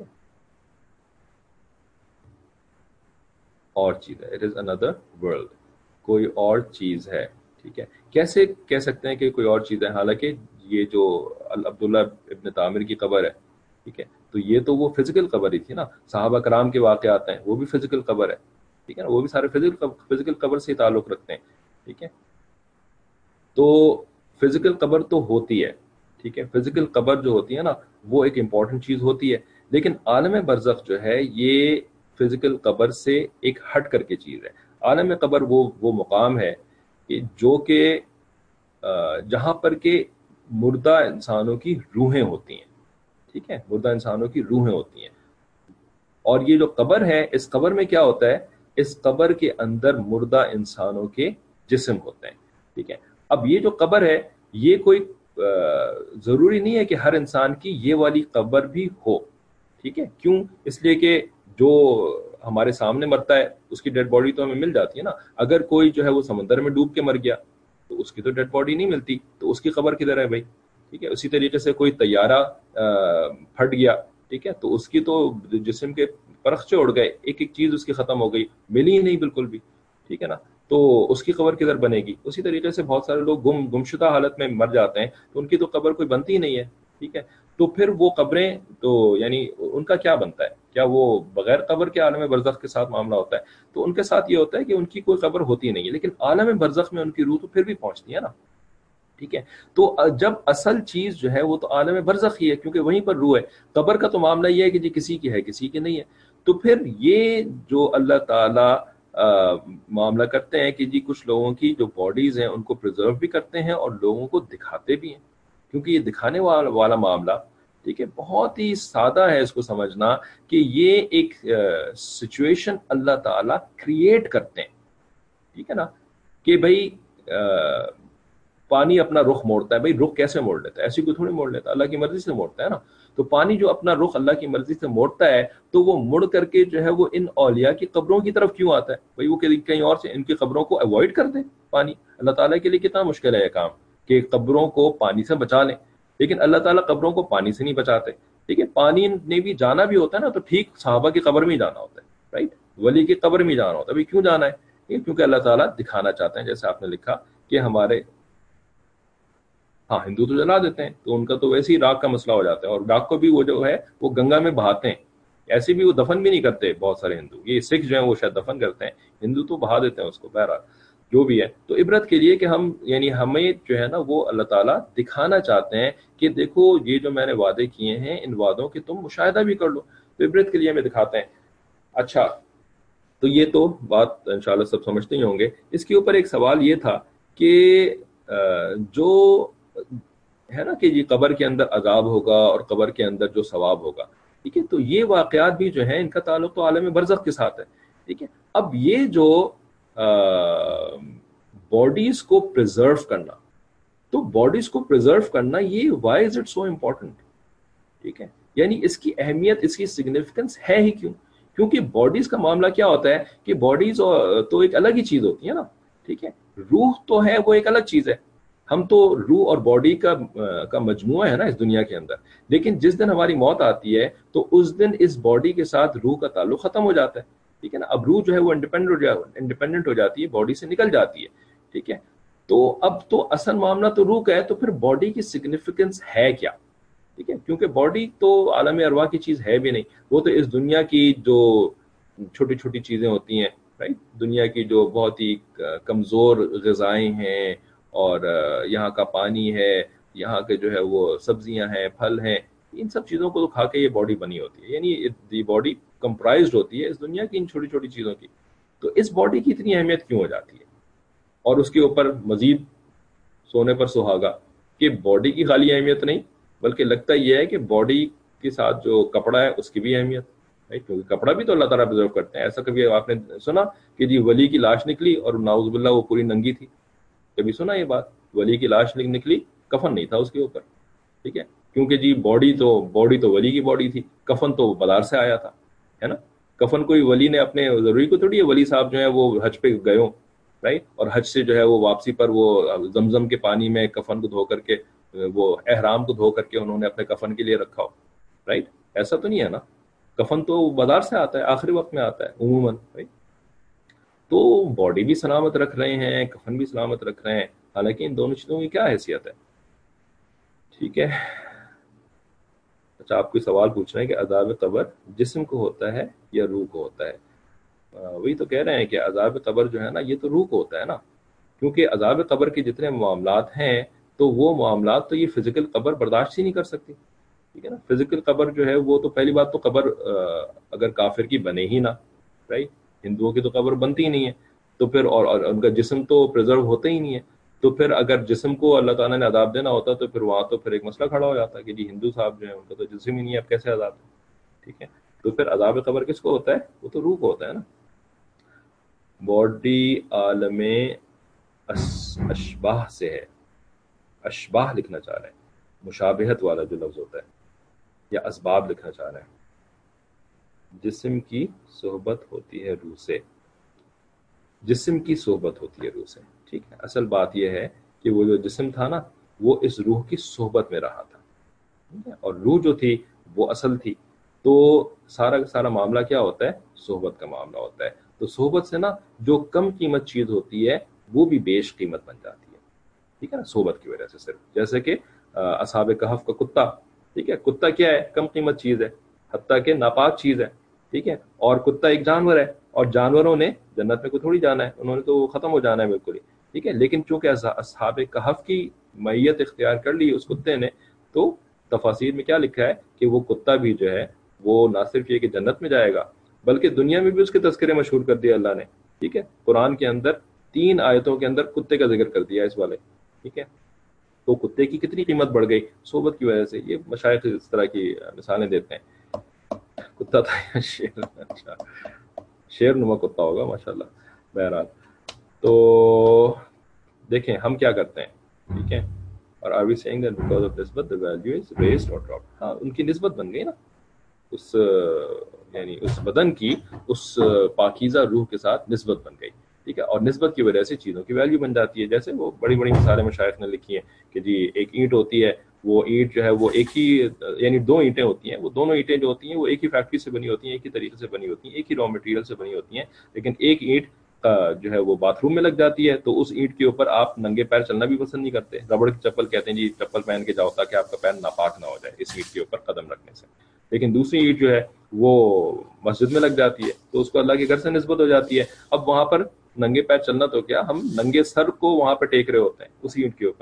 اور چیز ہے, اٹ از اندر ورلڈ, کوئی اور چیز ہے, ٹھیک ہے. کیسے کہہ سکتے ہیں کہ کوئی اور چیز ہے, حالانکہ یہ جو عبداللہ ابن تعمیر کی قبر ہے, ٹھیک ہے, تو یہ تو وہ فزیکل قبر ہی تھی نا. صحابہ کرام کے واقعات ہیں وہ بھی فزیکل قبر ہے, ٹھیک ہے نا, وہ بھی سارے فزیکل فزیکل قبر سے تعلق رکھتے ہیں, ٹھیک ہے. تو فزیکل قبر تو ہوتی ہے, ٹھیک ہے, فزیکل قبر جو ہوتی ہے نا وہ ایک امپورٹنٹ چیز ہوتی ہے, لیکن عالم برزخ جو ہے یہ فزیکل قبر سے ایک ہٹ کر کے چیز ہے. عالم قبر وہ وہ مقام ہے کہ جو کہ جہاں پر کہ مردہ انسانوں کی روحیں ہوتی ہیں, ٹھیک ہے, مردہ انسانوں کی روحیں ہوتی ہیں. اور یہ جو قبر ہے, اس قبر میں کیا ہوتا ہے, اس قبر کے اندر مردہ انسانوں کے جسم ہوتے ہیں, ٹھیک ہے. اب یہ جو قبر ہے یہ کوئی ضروری نہیں ہے کہ ہر انسان کی یہ والی قبر بھی ہو, ٹھیک ہے. کیوں؟ اس لیے کہ جو ہمارے سامنے مرتا ہے اس کی ڈیڈ باڈی تو ہمیں مل جاتی ہے نا. اگر کوئی جو ہے وہ سمندر میں ڈوب کے مر گیا تو اس کی تو ڈیڈ باڈی نہیں ملتی, تو اس کی قبر کدھر ہے بھائی, ٹھیک ہے. اسی طریقے سے کوئی طیارہ پھٹ گیا, ٹھیک ہے, تو اس کی تو جسم کے پرخچے اڑ گئے, ایک ایک چیز اس کی ختم ہو گئی, ملی ہی نہیں بالکل بھی, ٹھیک ہے نا, تو اس کی قبر کدھر بنے گی. اسی طریقے سے بہت سارے لوگ گم گمشدہ حالت میں مر جاتے ہیں, تو ان کی تو قبر کوئی بنتی ہی نہیں ہے, ٹھیک ہے. تو پھر وہ قبریں تو یعنی ان کا کیا بنتا ہے, کیا وہ بغیر قبر کے عالم برزخ کے ساتھ معاملہ ہوتا ہے؟ تو ان کے ساتھ یہ ہوتا ہے کہ ان کی کوئی قبر ہوتی نہیں ہے, لیکن عالم برزخ میں ان کی روح تو پھر بھی پہنچتی ہے نا, ٹھیک ہے. تو جب اصل چیز جو ہے وہ تو عالم برزخ ہی ہے, کیونکہ وہیں پر روح ہے. قبر کا تو معاملہ یہ ہے کہ جی کسی کی ہے کسی کی نہیں ہے. تو پھر یہ جو اللہ تعالی معاملہ کرتے ہیں کہ جی کچھ لوگوں کی جو باڈیز ہیں ان کو پریزرو بھی کرتے ہیں اور لوگوں کو دکھاتے بھی ہیں, کیونکہ یہ دکھانے والا والا معاملہ, ٹھیک ہے, بہت ہی سادہ ہے اس کو سمجھنا کہ یہ ایک سچویشن اللہ تعالیٰ کریٹ کرتے ہیں, ٹھیک ہے نا, کہ بھئی پانی اپنا رخ موڑتا ہے. بھئی رخ کیسے موڑ لیتا ہے؟ ایسی کوئی تھوڑی موڑ لیتا, اللہ کی مرضی سے موڑتا ہے نا. تو پانی جو اپنا رخ اللہ کی مرضی سے موڑتا ہے تو وہ مڑ کر کے جو ہے وہ ان اولیاء کی قبروں کی طرف کیوں آتا ہے؟ بھئی وہ کہیں اور سے ان کی قبروں کو اوائڈ کر دیں پانی. اللہ تعالیٰ کے لیے کتنا مشکل ہے یہ کام کہ قبروں کو پانی سے بچا لیں, لیکن اللہ تعالیٰ قبروں کو پانی سے نہیں بچاتے, ٹھیک ہے. پانی نے بھی جانا بھی ہوتا ہے نا, تو ٹھیک صحابہ کی قبر میں ہی جانا ہوتا ہے, رائٹ, ولی کی قبر میں ہی جانا ہوتا ہے. بھئی کیوں جانا ہے؟ کیونکہ اللہ تعالیٰ دکھانا چاہتے ہیں, جیسے آپ نے لکھا کہ ہمارے ہاں ہندو تو جلا دیتے ہیں, تو ان کا تو ویسے ہی راک کا مسئلہ ہو جاتا ہے, اور راک کو بھی وہ جو ہے وہ گنگا میں بہاتے ہیں. ایسے بھی وہ دفن بھی نہیں کرتے بہت سارے ہندو, یہ سکھ جو ہیں وہ شاید دفن کرتے ہیں, ہندو تو بہا دیتے ہیں اس کو. بہرحال جو بھی ہے, تو عبرت کے لیے کہ ہم یعنی ہمیں جو ہے نا وہ اللہ تعالیٰ دکھانا چاہتے ہیں کہ دیکھو یہ جو میں نے وعدے کیے ہیں ان وعدوں کے تم مشاہدہ بھی کر لو, تو عبرت کے لیے ہمیں دکھاتے ہیں. اچھا, تو یہ تو بات انشاءاللہ سب سمجھتے ہی ہوں گے. اس کے اوپر ایک سوال یہ تھا کہ جو ہے نا کہ یہ قبر کے اندر عذاب ہوگا اور قبر کے اندر جو ثواب ہوگا, ٹھیک ہے, تو یہ واقعات بھی جو ہیں ان کا تعلق تو عالم برزخ کے ساتھ ہے, ٹھیک ہے. اب یہ جو باڈیز کو پریزرو کرنا, تو باڈیز کو پریزرو کرنا یہ why is it so important, ٹھیک ہے, یعنی اس کی اہمیت, اس کی سگنیفیکنس ہے ہی کیوں؟ کیونکہ باڈیز کا معاملہ کیا ہوتا ہے کہ باڈیز تو ایک الگ ہی چیز ہوتی ہے نا, ٹھیک ہے. روح تو ہے وہ ایک الگ چیز ہے, ہم تو روح اور باڈی کا کا مجموعہ ہے نا اس دنیا کے اندر, لیکن جس دن ہماری موت آتی ہے تو اس دن اس باڈی کے ساتھ روح کا تعلق ختم ہو جاتا ہے, ٹھیک ہے نا. اب روح جو ہے وہ انڈیپینڈنٹ انڈیپینڈنٹ ہو جاتی ہے, باڈی سے نکل جاتی ہے, ٹھیک ہے. تو اب تو اصل معاملہ تو روح کا ہے, تو پھر باڈی کی سگنیفیکنس ہے کیا, ٹھیک ہے, کیونکہ باڈی تو عالم ارواح کی چیز ہے بھی نہیں, وہ تو اس دنیا کی جو چھوٹی چھوٹی چیزیں ہوتی ہیں, رائٹ, دنیا کی جو بہت ہی کمزور غذائیں ہیں, اور یہاں کا پانی ہے, یہاں کے جو ہے وہ سبزیاں ہیں, پھل ہیں, ان سب چیزوں کو تو کھا کے یہ باڈی بنی ہوتی ہے. یعنی یہ باڈی کمپرائزڈ ہوتی ہے اس دنیا کی ان چھوٹی چھوٹی چیزوں کی. تو اس باڈی کی اتنی اہمیت کیوں ہو جاتی ہے؟ اور اس کے اوپر مزید سونے پر سہاگا کہ باڈی کی خالی اہمیت نہیں, بلکہ لگتا یہ ہے کہ باڈی کے ساتھ جو کپڑا ہے اس کی بھی اہمیت ہے, کیونکہ کپڑا بھی تو اللہ تعالیٰ پرزرو کرتے ہیں. ایسا کبھی آپ نے سنا کہ جی ولی کی لاش نکلی اور نعوذ باللہ وہ پوری ننگی تھی؟ کبھی سنا یہ بات؟ ولی کی لاش نکلی, کفن نہیں تھا اس کے اوپر, ٹھیک ہے, کیونکہ جی باڈی تو باڈی تو ولی کی باڈی تھی, کفن تو بازار سے آیا تھا, ہے نا. کفن کوئی ولی نے اپنے ضروری کو تھوڑی ہے, ولی صاحب جو ہے وہ حج پہ گئے ہوں, رائٹ, اور حج سے جو ہے وہ واپسی پر وہ زمزم کے پانی میں کفن کو دھو کر کے, وہ احرام کو دھو کر کے انہوں نے اپنے کفن کے لیے رکھا ہو, رائٹ. ایسا تو نہیں ہے نا, کفن تو بازار سے آتا ہے, آخری وقت میں آتا ہے عموماً, رائٹ. تو باڈی بھی سلامت رکھ رہے ہیں, کفن بھی سلامت رکھ رہے ہیں, حالانکہ ان دونوں چیزوں کی کیا حیثیت ہے, ٹھیک ہے. اچھا, آپ کوئی سوال پوچھ رہے ہیں کہ عذاب قبر جسم کو ہوتا ہے یا روح کو ہوتا ہے؟ وہی تو کہہ رہے ہیں کہ عذاب قبر جو ہے نا یہ تو روح کو ہوتا ہے نا, کیونکہ عذاب قبر کے جتنے معاملات ہیں تو وہ معاملات تو یہ فزیکل قبر برداشت ہی نہیں کر سکتی, ٹھیک ہے نا. فزیکل قبر جو ہے وہ تو پہلی بات تو قبر اگر کافر کی بنے ہی نہ, رائٹ, ہندوؤں کی تو قبر بنتی ہی نہیں ہے, تو پھر اور, اور ان کا جسم تو پریزرو ہوتا ہی نہیں ہے, تو پھر اگر جسم کو اللہ تعالیٰ نے عذاب دینا ہوتا تو پھر وہاں تو پھر ایک مسئلہ کھڑا ہو جاتا ہے کہ جی ہندو صاحب جو ہیں ان کا تو جسم ہی نہیں ہے, اب کیسے عذاب ہے, ٹھیک ہے. تو پھر عذاب قبر کس کو ہوتا ہے؟ وہ تو روح کو ہوتا ہے نا. باڈی عالم اشباہ سے ہے, اشباہ لکھنا چاہ رہے ہیں, مشابہت والا جو لفظ ہوتا ہے, یا اسباب لکھنا چاہ رہے ہیں. جسم کی صحبت ہوتی ہے روح سے, جسم کی صحبت ہوتی ہے روح سے, ٹھیک ہے. اصل بات یہ ہے کہ وہ جو جسم تھا نا وہ اس روح کی صحبت میں رہا تھا، ٹھیک ہے؟ اور روح جو تھی وہ اصل تھی. تو سارا کا سارا معاملہ کیا ہوتا ہے؟ صحبت کا معاملہ ہوتا ہے. تو صحبت سے نا جو کم قیمت چیز ہوتی ہے وہ بھی بیش قیمت بن جاتی ہے، ٹھیک ہے نا، صحبت کی وجہ سے. صرف جیسے کہ اصحاب کہف کا کتا، ٹھیک ہے، کتا کیا ہے؟ کم قیمت چیز ہے، حتیٰ کہ ناپاک چیز ہے، ٹھیک ہے. اور کتا ایک جانور ہے، اور جانوروں نے جنت میں کو تھوڑی جانا ہے، انہوں نے تو ختم ہو جانا ہے بالکل ہی، ٹھیک ہے. لیکن چونکہ اصحاب کہف کی معیت اختیار کر لی اس کتے نے، تو تفاسیر میں کیا لکھا ہے کہ وہ کتا بھی جو ہے وہ نہ صرف یہ کہ جنت میں جائے گا، بلکہ دنیا میں بھی اس کے تذکرے مشہور کر دیا اللہ نے، ٹھیک ہے. قرآن کے اندر تین آیتوں کے اندر کتے کا ذکر کر دیا اس والے، ٹھیک ہے. تو کتے کی کتنی قیمت بڑھ گئی صحبت کی وجہ سے. یہ مشائخ اس طرح کی مثالیں دیتے ہیں. کتا تھا یا شیر؟ اچھا، شیر نما کتا ہوگا ماشاءاللہ. بہرحال تو دیکھیں ہم کیا کرتے ہیں، ٹھیک ہے. اور are we saying that because of نسبت the value is raised or dropped؟ ہاں، ان کی نسبت بن گئی نا، اس یعنی اس بدن کی اس پاکیزہ روح کے ساتھ نسبت بن گئی، ٹھیک ہے. اور نسبت کی وجہ سے چیزوں کی ویلیو بن جاتی ہے. جیسے وہ بڑی بڑی مثالیں مشائخ نے لکھی ہیں کہ جی ایک اینٹ ہوتی ہے، وہ اینٹ جو ہے وہ ایک ہی، یعنی دو اینٹیں ہوتی ہیں، وہ دونوں اینٹیں جو ہوتی ہیں وہ ایک ہی فیکٹری سے بنی ہوتی ہیں، ایک ہی طریقے سے بنی ہوتی ہیں، ایک ہی را مٹیریل سے بنی ہوتی ہیں. لیکن ایک اینٹ جو ہے وہ باتھ روم میں لگ جاتی ہے تو اس اینٹ کے اوپر آپ ننگے پیر چلنا بھی پسند نہیں کرتے. ربڑ کی چپل کہتے ہیں جی چپل پہن کے جاؤ تاکہ آپ کا پیر ناپاک نہ ہو جائے اس اینٹ کے اوپر قدم رکھنے سے. لیکن دوسری اینٹ جو ہے وہ مسجد میں لگ جاتی ہے تو اس کو اللہ کے گھر سے نسبت ہو جاتی ہے. اب وہاں پر ننگے پیر چلنا تو کیا، ہم ننگے سر کو وہاں پہ ٹیک رہے ہوتے ہیں اسی اینٹ کے اوپر.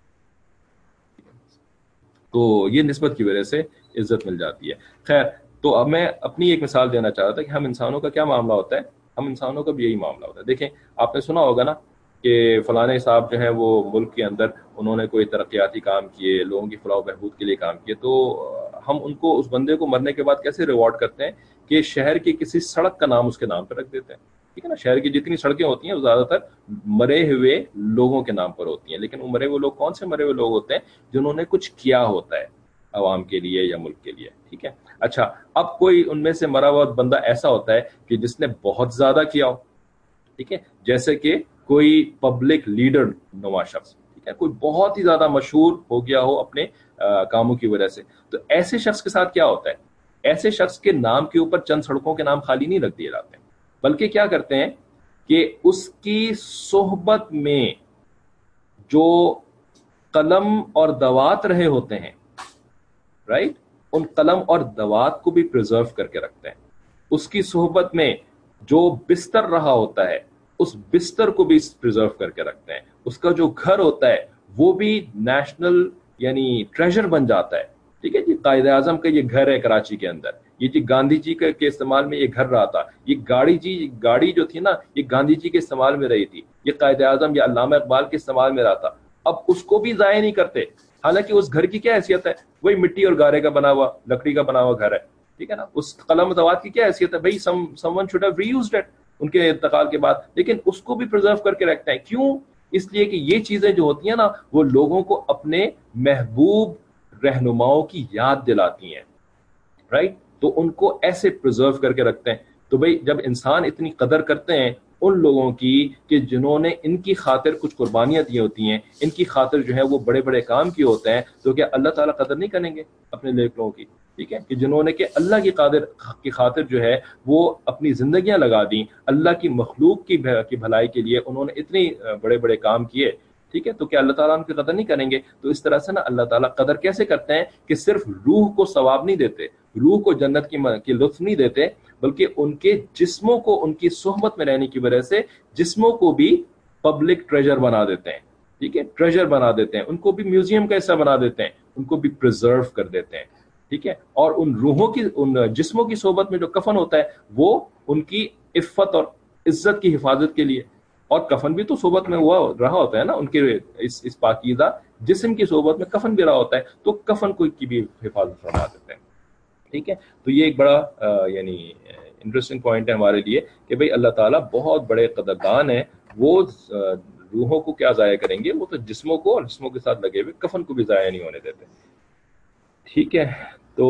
تو یہ نسبت کی وجہ سے عزت مل جاتی ہے. خیر، تو اب میں اپنی ایک مثال دینا چاہ رہا تھا کہ ہم انسانوں کا کیا معاملہ ہوتا ہے. ہم انسانوں کا بھی یہی معاملہ ہوتا ہے. دیکھیں آپ نے سنا ہوگا نا کہ فلانے صاحب جو ہیں وہ ملک کے اندر انہوں نے کوئی ترقیاتی کام کیے، لوگوں کی فلاح و بہبود کے لیے کام کیے، تو ہم ان کو، اس بندے کو مرنے کے بعد کیسے ریوارڈ کرتے ہیں کہ شہر کی کسی سڑک کا نام اس کے نام پہ رکھ دیتے ہیں، ٹھیک ہے نا. شہر کی جتنی سڑکیں ہوتی ہیں وہ زیادہ تر مرے ہوئے لوگوں کے نام پر ہوتی ہیں. لیکن وہ مرے ہوئے لوگ کون سے مرے ہوئے لوگ ہوتے ہیں؟ جنہوں نے کچھ کیا ہوتا ہے عوام کے لیے یا ملک کے لیے، ٹھیک ہے. اچھا، اب کوئی ان میں سے مرا ہوا بندہ ایسا ہوتا ہے کہ جس نے بہت زیادہ کیا ہو، ٹھیک ہے، جیسے کہ کوئی پبلک لیڈر نما شخص، ٹھیک ہے، کوئی بہت ہی زیادہ مشہور ہو گیا ہو اپنے کاموں کی وجہ سے. تو ایسے شخص کے ساتھ کیا ہوتا ہے؟ ایسے شخص کے نام کے اوپر چند سڑکوں کے نام خالی نہیں رکھ دیے جاتے ہیں، بلکہ کیا کرتے ہیں کہ اس کی صحبت میں جو قلم اور دوات رہے ہوتے ہیں، رائٹ، ان قلم اور دوات کو بھی پریزرو کر کے رکھتے ہیں. اس کی صحبت میں جو بستر رہا ہوتا ہے اس بستر کو بھی پریزرو کر کے رکھتے ہیں. اس کا جو گھر ہوتا ہے وہ بھی نیشنل یعنی ٹریجر بن جاتا ہے، ٹھیک ہے جی. قائد اعظم کا یہ گھر ہے کراچی کے اندر، یہ جی گاندھی جی کے استعمال میں یہ گھر رہا تھا. یہ گاڑی جی گاڑی جو تھی نا یہ گاندھی جی کے استعمال میں رہی تھی، یہ قائد اعظم یا علامہ اقبال کے استعمال میں رہا تھا. اب اس کو بھی ضائع نہیں کرتے، حالانکہ اس گھر کی کیا حیثیت ہے؟ وہی مٹی اور گارے کا بنا ہوا، لکڑی کا بنا ہوا گھر ہے، ٹھیک ہے نا. اس قلم دوات کی کیا حیثیت ہے؟ بھائی some someone should have reused it ان کے انتقال کے بعد. لیکن اس کو بھی پرزرو کر کے رکھتے ہیں. کیوں؟ اس لیے کہ یہ چیزیں جو ہوتی ہیں نا وہ لوگوں کو اپنے محبوب رہنماؤں کی یاد دلاتی ہیں، رائٹ. تو ان کو ایسے پرزرو کر کے رکھتے ہیں. تو بھئی جب انسان اتنی قدر کرتے ہیں ان لوگوں کی کہ جنہوں نے ان کی خاطر کچھ قربانیاں دی ہوتی ہیں، ان کی خاطر جو ہے وہ بڑے بڑے کام کیے ہوتے ہیں، تو کیا اللہ تعالیٰ قدر نہیں کریں گے اپنے نیک لوگوں کی؟ ٹھیک ہے، کہ جنہوں نے کہ اللہ کی قادر کی خاطر جو ہے وہ اپنی زندگیاں لگا دیں، اللہ کی مخلوق کی کی بھلائی کے لیے انہوں نے اتنے بڑے بڑے کام کیے، ٹھیک ہے. تو کیا اللہ تعالیٰ ان کی قدر نہیں کریں گے؟ تو اس طرح سے نا اللہ تعالیٰ قدر کیسے کرتے ہیں کہ صرف روح کو ثواب نہیں دیتے، روح کو جنت کی کی لطف نہیں دیتے، بلکہ ان کے جسموں کو ان کی صحبت میں رہنے کی وجہ سے جسموں کو بھی پبلک ٹریجر بنا دیتے ہیں، ٹھیک ہے، ٹریجر بنا دیتے ہیں، ان کو بھی میوزیم کا حصہ بنا دیتے ہیں، ان کو بھی پریزرو کر دیتے ہیں، ٹھیک ہے. اور ان روحوں کی، ان جسموں کی صحبت میں جو کفن ہوتا ہے وہ ان کی عفت اور عزت کی حفاظت کے لیے. اور کفن بھی تو صحبت میں ہوا رہا ہوتا ہے نا ان کے اس اس پاکیزہ جسم کی صحبت میں کفن بھی رہا ہوتا ہے، تو کفن کو کی بھی حفاظت فرما دیتے ہیں، ٹھیک ہے. تو یہ ایک بڑا یعنی انٹرسٹنگ پوائنٹ ہے ہمارے لیے کہ بھئی اللہ تعالیٰ بہت بڑے قدردان ہیں. وہ روحوں کو کیا ضائع کریں گے، وہ تو جسموں کو اور جسموں کے ساتھ لگے ہوئے کفن کو بھی ضائع نہیں ہونے دیتے، ٹھیک ہے. تو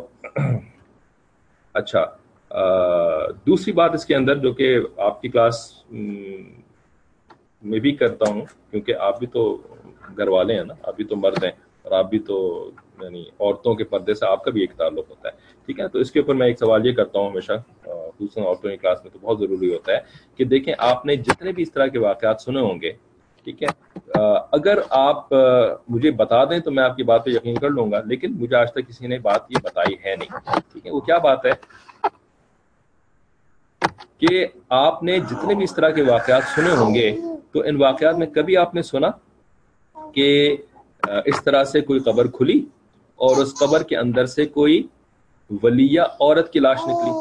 اچھا، دوسری بات اس کے اندر جو کہ آپ کی کلاس میں بھی کرتا ہوں، کیونکہ آپ بھی تو گھر والے ہیں نا, آپ بھی تو مرد ہیں اور آپ بھی تو یعنی عورتوں کے پردے سے آپ کا بھی ایک تعلق ہوتا ہے, ٹھیک ہے. تو اس کے اوپر میں ایک سوال یہ کرتا ہوں ہمیشہ, خصوصاً عورتوں کی کلاس میں تو بہت ضروری ہوتا ہے کہ دیکھیں آپ نے جتنے بھی اس طرح کے واقعات سنے ہوں گے, ٹھیک ہے, اگر آپ مجھے بتا دیں تو میں آپ کی بات پہ یقین کر لوں گا, لیکن مجھے آج تک کسی نے بات یہ بتائی ہے نہیں, ٹھیک ہے. وہ کیا بات ہے کہ آپ نے جتنے بھی اس طرح کے واقعات سنے ہوں گے تو ان واقعات میں کبھی آپ نے سنا کہ اس طرح سے کوئی قبر کھلی اور اس قبر کے اندر سے کوئی ولیہ عورت کی لاش نکلی,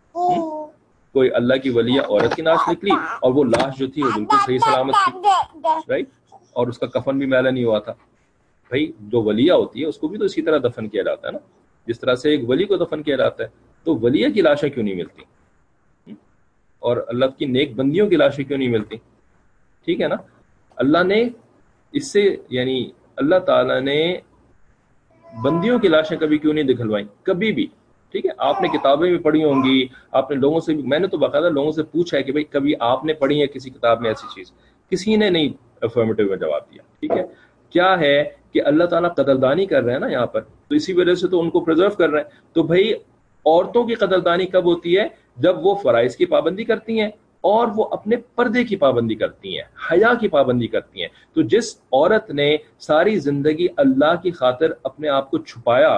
کوئی اللہ کی ولیہ عورت کی لاش نکلی اور وہ لاش جو تھی وہ بالکل صحیح سلامت تھی, رائٹ, اور اس کا کفن بھی میلا نہیں ہوا تھا. بھائی جو ولیہ ہوتی ہے اس کو بھی تو اسی طرح دفن کیا جاتا ہے نا, جس طرح سے ایک ولی کو دفن کیا جاتا ہے. تو ولیہ کی لاشیں کیوں نہیں ملتی اور اللہ کی نیک بندیوں کی لاشیں کیوں نہیں ملتی؟ ٹھیک ہے نا. اللہ نے اس سے یعنی اللہ تعالیٰ نے بندیوں کی لاشیں کبھی کیوں نہیں دکھلوائی, کبھی بھی, ٹھیک ہے. آپ نے کتابیں بھی پڑھی ہوں گی, آپ نے لوگوں سے بھی, میں نے تو باقاعدہ لوگوں سے پوچھا ہے کہ بھئی کبھی آپ نے پڑھی ہے کسی کتاب میں ایسی چیز؟ کسی نے نہیں افرمیٹو میں جواب دیا, ٹھیک ہے. کیا ہے کہ اللہ تعالیٰ قدردانی کر رہے ہیں نا یہاں پر, تو اسی وجہ سے تو ان کو پرزرو کر رہے ہیں. تو بھئی عورتوں کی قدردانی کب ہوتی ہے؟ جب وہ فرائض کی پابندی کرتی ہیں اور وہ اپنے پردے کی پابندی کرتی ہیں, حیا کی پابندی کرتی ہیں. تو جس عورت نے ساری زندگی اللہ کی خاطر اپنے آپ کو چھپایا,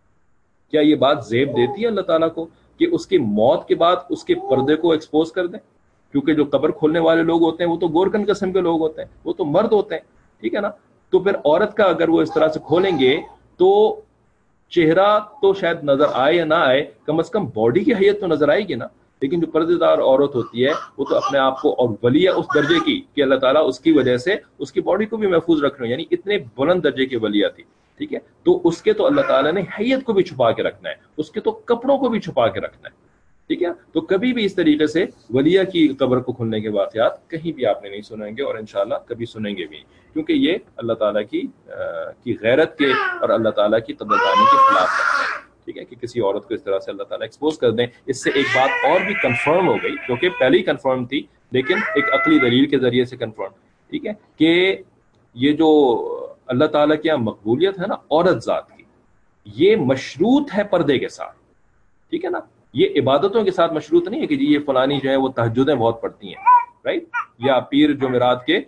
کیا یہ بات زیب دیتی ہے اللہ تعالیٰ کو کہ اس کی موت کے بعد اس کے پردے کو ایکسپوز کر دیں؟ کیونکہ جو قبر کھولنے والے لوگ ہوتے ہیں وہ تو گورکن قسم کے لوگ ہوتے ہیں, وہ تو مرد ہوتے ہیں, ٹھیک ہے نا. تو پھر عورت کا اگر وہ اس طرح سے کھولیں گے تو چہرہ تو شاید نظر آئے یا نہ آئے, کم از کم باڈی کی حیت تو نظر آئے گی نا. لیکن جو پردے دار عورت ہوتی ہے وہ تو اپنے آپ کو, اور ولی ہے اس درجے کی کہ اللہ تعالیٰ اس کی وجہ سے اس کی باڈی کو بھی محفوظ رکھ رہے ہیں, یعنی اتنے بلند درجے کی ولیہ تھی, ٹھیک ہے. تو اس کے تو اللہ تعالیٰ نے حیت کو بھی چھپا کے رکھنا ہے, اس کے تو کپڑوں کو بھی چھپا کے رکھنا ہے, ٹھیک ہے. تو کبھی بھی اس طریقے سے ولیہ کی قبر کو کھلنے کے واقعات کہیں بھی آپ نے نہیں سنیں گے, اور انشاءاللہ کبھی سنیں گے بھی, کیونکہ یہ اللہ تعالیٰ کی کی غیرت کے اور اللہ تعالیٰ کی قدردانی کے خلاف ہے, ٹھیک ہے, کہ کسی عورت کو اس طرح سے اللہ تعالیٰ ایکسپوز کر دیں. اس سے ایک بات اور بھی کنفرم ہو گئی, جو کہ پہلے ہی کنفرم تھی لیکن ایک عقلی دلیل کے ذریعے سے کنفرم, ٹھیک ہے, کہ یہ جو اللہ تعالیٰ کی مقبولیت ہے نا عورت ذات کی, یہ مشروط ہے پردے کے ساتھ, ٹھیک ہے نا. یہ عبادتوں کے ساتھ مشروط نہیں ہے کہ جی یہ فلانی جو ہے وہ تہجدیں بہت پڑھتی ہیں, رائٹ, یا پیر جمعرات کے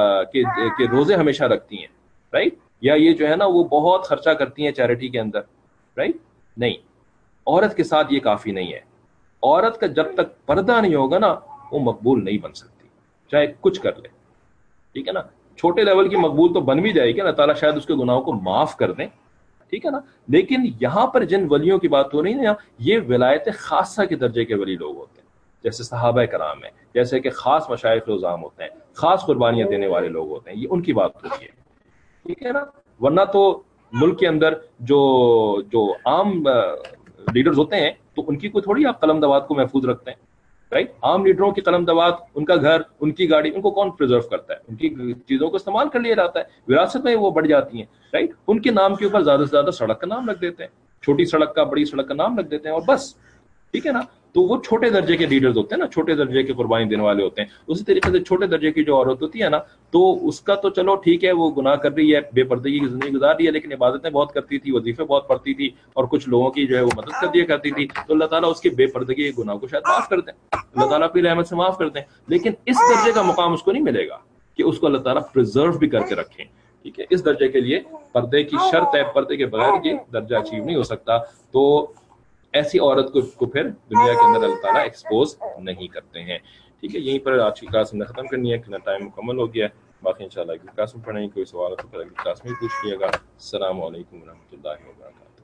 کے روزے ہمیشہ رکھتی ہیں, رائٹ, یا یہ جو ہے نا وہ بہت خرچہ کرتی ہیں چیریٹی کے اندر, رائٹ. نہیں, عورت کے ساتھ یہ کافی نہیں ہے. عورت کا جب تک پردہ نہیں ہوگا نا وہ مقبول نہیں بن سکتی, چاہے کچھ کر لے, ٹھیک ہے نا. چھوٹے لیول کی مقبول تو بن بھی جائے گی, اللہ تعالیٰ شاید اس کے گناہوں کو معاف کر دیں, ٹھیک ہے نا. لیکن یہاں پر جن ولیوں کی بات ہو رہی ہے نا, یہ ولایت خاصہ کے درجے کے ولی لوگ ہوتے ہیں, جیسے صحابہ کرام ہیں, جیسے کہ خاص مشائخ عظام ہوتے ہیں, خاص قربانیاں دینے والے لوگ ہوتے ہیں, یہ ان کی بات ہو رہی ہے, ٹھیک ہے نا. ورنہ تو ملک کے اندر جو جو عام لیڈرز ہوتے ہیں تو ان کی کوئی تھوڑی آپ قلم دوات کو محفوظ رکھتے ہیں, رائٹ. عام لیڈروں کی قلم دوات, ان کا گھر, ان کی گاڑی, ان کو کون پریزرو کرتا ہے؟ ان کی چیزوں کو استعمال کر لیا جاتا ہے, وراثت میں وہ بڑھ جاتی ہیں, رائٹ. ان کے نام کے اوپر زیادہ سے زیادہ سڑک کا نام رکھ دیتے ہیں, چھوٹی سڑک کا بڑی سڑک کا نام رکھ دیتے ہیں, اور بس, ٹھیک ہے نا. تو وہ چھوٹے درجے کے لیڈرز ہوتے ہیں نا, چھوٹے درجے کے قربانی دینے والے ہوتے ہیں. اسی طریقے سے چھوٹے درجے کی جو عورت ہوتی ہے نا, تو اس کا تو چلو ٹھیک ہے, وہ گناہ کر رہی ہے, بے پردگی کی زندگی گزار رہی ہے, لیکن عبادتیں بہت کرتی تھی, وظیفے بہت پڑھتی تھی, اور کچھ لوگوں کی جو ہے وہ مدد کر دیا کرتی تھی, تو اللہ تعالیٰ اس کی بے پردگی کے گناہ کو شاید معاف کر دیں, اللہ تعالیٰ اپنی رحمت سے معاف کر دیں. لیکن اس درجے کا مقام اس کو نہیں ملے گا کہ اس کو اللہ تعالیٰ پریزرو بھی کر کے رکھیں, ٹھیک ہے. اس درجے کے لیے پردے کی شرط ہے, پردے کے بغیر یہ درجہ اچیو نہیں ہو سکتا. تو ایسی عورت کو, کو پھر دنیا کے اندر اللہ تعالیٰ ایکسپوز نہیں کرتے ہیں, ٹھیک ہے. یہیں پر آج کی کلاس ہم نے ختم کرنی ہے, کتنا ٹائم مکمل ہو گیا ہے. باقی انشاءاللہ اگلی کلاس میں پڑھیں گے, کوئی سوال ہو تو پھر اگلی کلاس میں پوچھ لیے گا. السلام علیکم ورحمۃ اللہ وبرکاتہ.